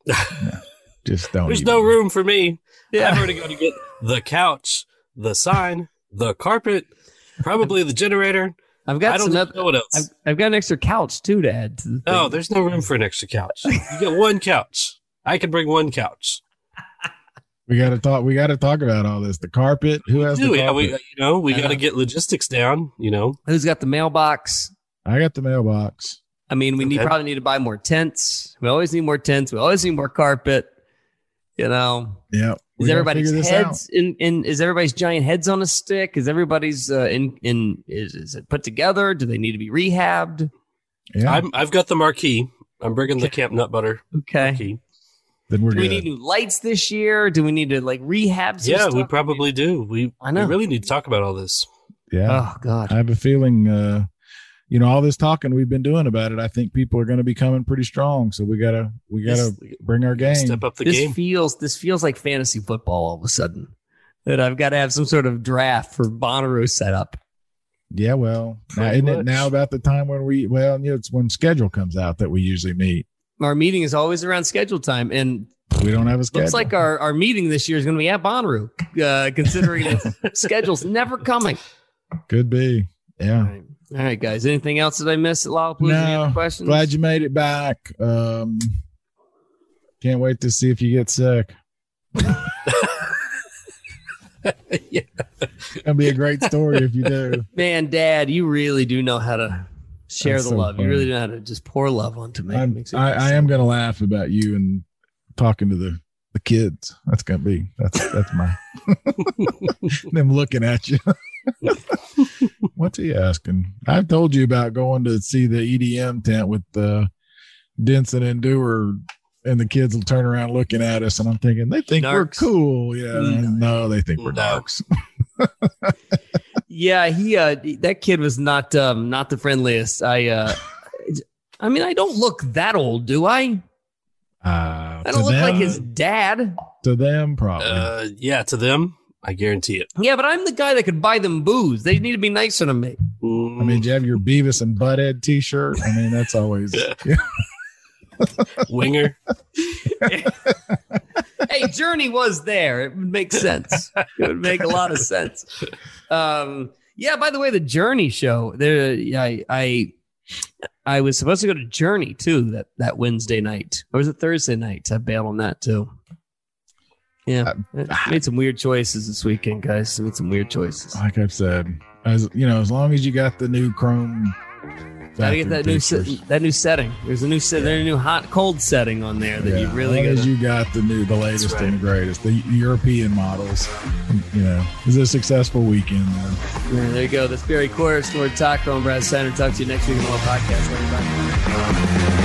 just don't. There's even- no room for me. Yeah. I've already got to get the couch, the sign, the carpet, probably the generator. I've got I don't some. know Other, what else. I've, I've got an extra couch too to add to the thing. Oh, there's no room for an extra couch. You get one couch. I can bring one couch. We got to talk. We got to talk about all this. The carpet. Who has Do the we, carpet? we, you know, we Uh, got to get logistics down. You know, Who's got the mailbox? I got the mailbox. I mean, we need Okay. probably need to buy more tents. We always need more tents. We always need more carpet. You know, Yeah. is everybody's heads in, in? Is everybody's giant heads on a stick? Is everybody's uh, in in? Is, is it put together? Do they need to be rehabbed? Yeah. I'm, I've got the marquee. I'm bringing the Camp Nut Butter Okay. marquee. then we're Do we good. need new lights this year? Do we need to like rehab? Some Yeah, stuff? we probably do. We, I know. we really need to talk about all this. yeah. Oh God. I have a feeling. Uh, you know, all this talking we've been doing about it. I think people are going to be coming pretty strong. So we gotta we gotta This- bring our game. Step up the this game. feels this feels like fantasy football all of a sudden. That I've got to have some sort of draft for Bonnaroo set up. Yeah. Well, now, Pretty isn't it much. now about the time when we? Well, you know, it's when schedule comes out that we usually meet. Our meeting is always around schedule time, and We don't have a schedule. looks like our, our meeting this year is going to be at Bonnaroo, uh, considering its schedule's never coming. Could be. All Yeah. right. All right, guys. Anything else that I missed at Lollapalooza? Any No, other questions? glad you made it back. Um, can't wait to see if you get sick. Yeah. It's gonna be a great story if you do. Man, Dad, you really do know how to share That's the so love. funny. You really know how to just pour love onto me. It I'm, makes it I, nice. I am gonna laugh about you and talking to the the kids. That's gonna be that's that's my them looking at you. What's he asking? I've told you about going to see the E D M tent with uh, Denson and Dewar, and the kids will turn around looking at us, and I'm thinking they think we're Narcs. cool. Yeah, No. no, they think we're No. narcs. Yeah, he uh that kid was not um not the friendliest. I uh I mean, I don't look that old, do I? Uh, I to don't look them, like his dad. to them probably. Uh, yeah, to them, I guarantee it. Yeah, but I'm the guy that could buy them booze. They need to be nicer to me. Mm, I mean, do you have your Beavis and Butthead T-shirt? I mean, that's always. Yeah. winger. Hey, Journey was there. It would make sense. It would make a lot of sense. Um, Yeah, by the way, the Journey show. There, I, I, I was supposed to go to Journey too that, that Wednesday night, or was it Thursday night? I bailed on that too. Yeah, I made some weird choices this weekend, guys. I made some weird choices. Like I've said, as you know, as long as you got the new Chrome. Gotta get that new se- that new setting. There's a new set. Yeah. There's a new hot cold setting on there that yeah, you really got. As gotta... you got the new, the latest right. and the greatest, the European models. You know, it was a successful weekend. Yeah, there you go. That's Barry Course, Lord Taco, and Brad Snyder. Talk to you next week on the podcast. Everybody.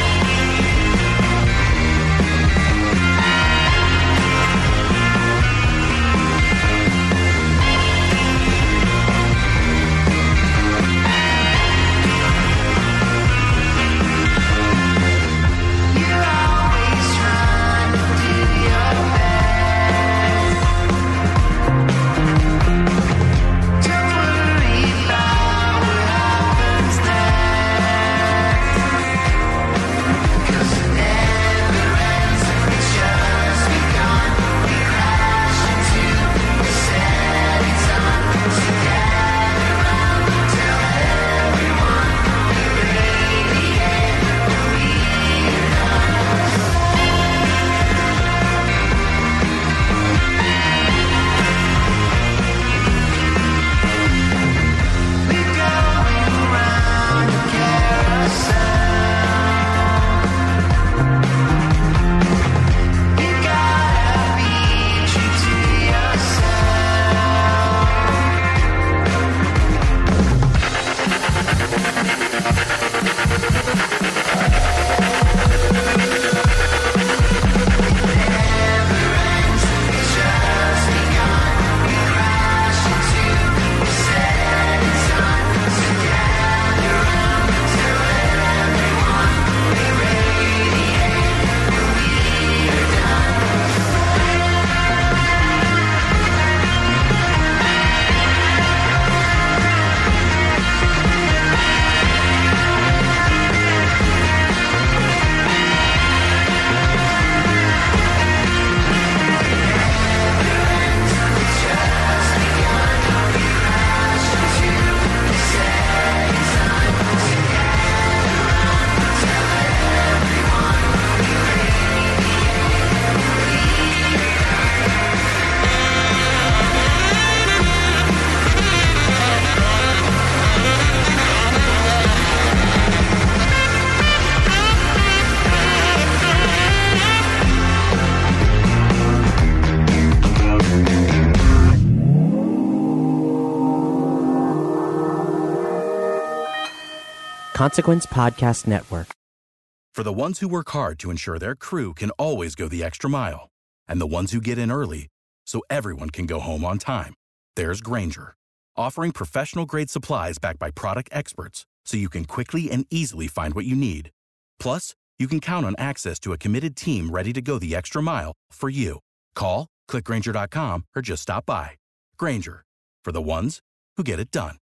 Consequence Podcast Network. For the ones who work hard to ensure their crew can always go the extra mile, and the ones who get in early so everyone can go home on time, there's Grainger, offering professional-grade supplies backed by product experts so you can quickly and easily find what you need. Plus, you can count on access to a committed team ready to go the extra mile for you. Call, click Grainger dot com, or just stop by. Grainger, for the ones who get it done.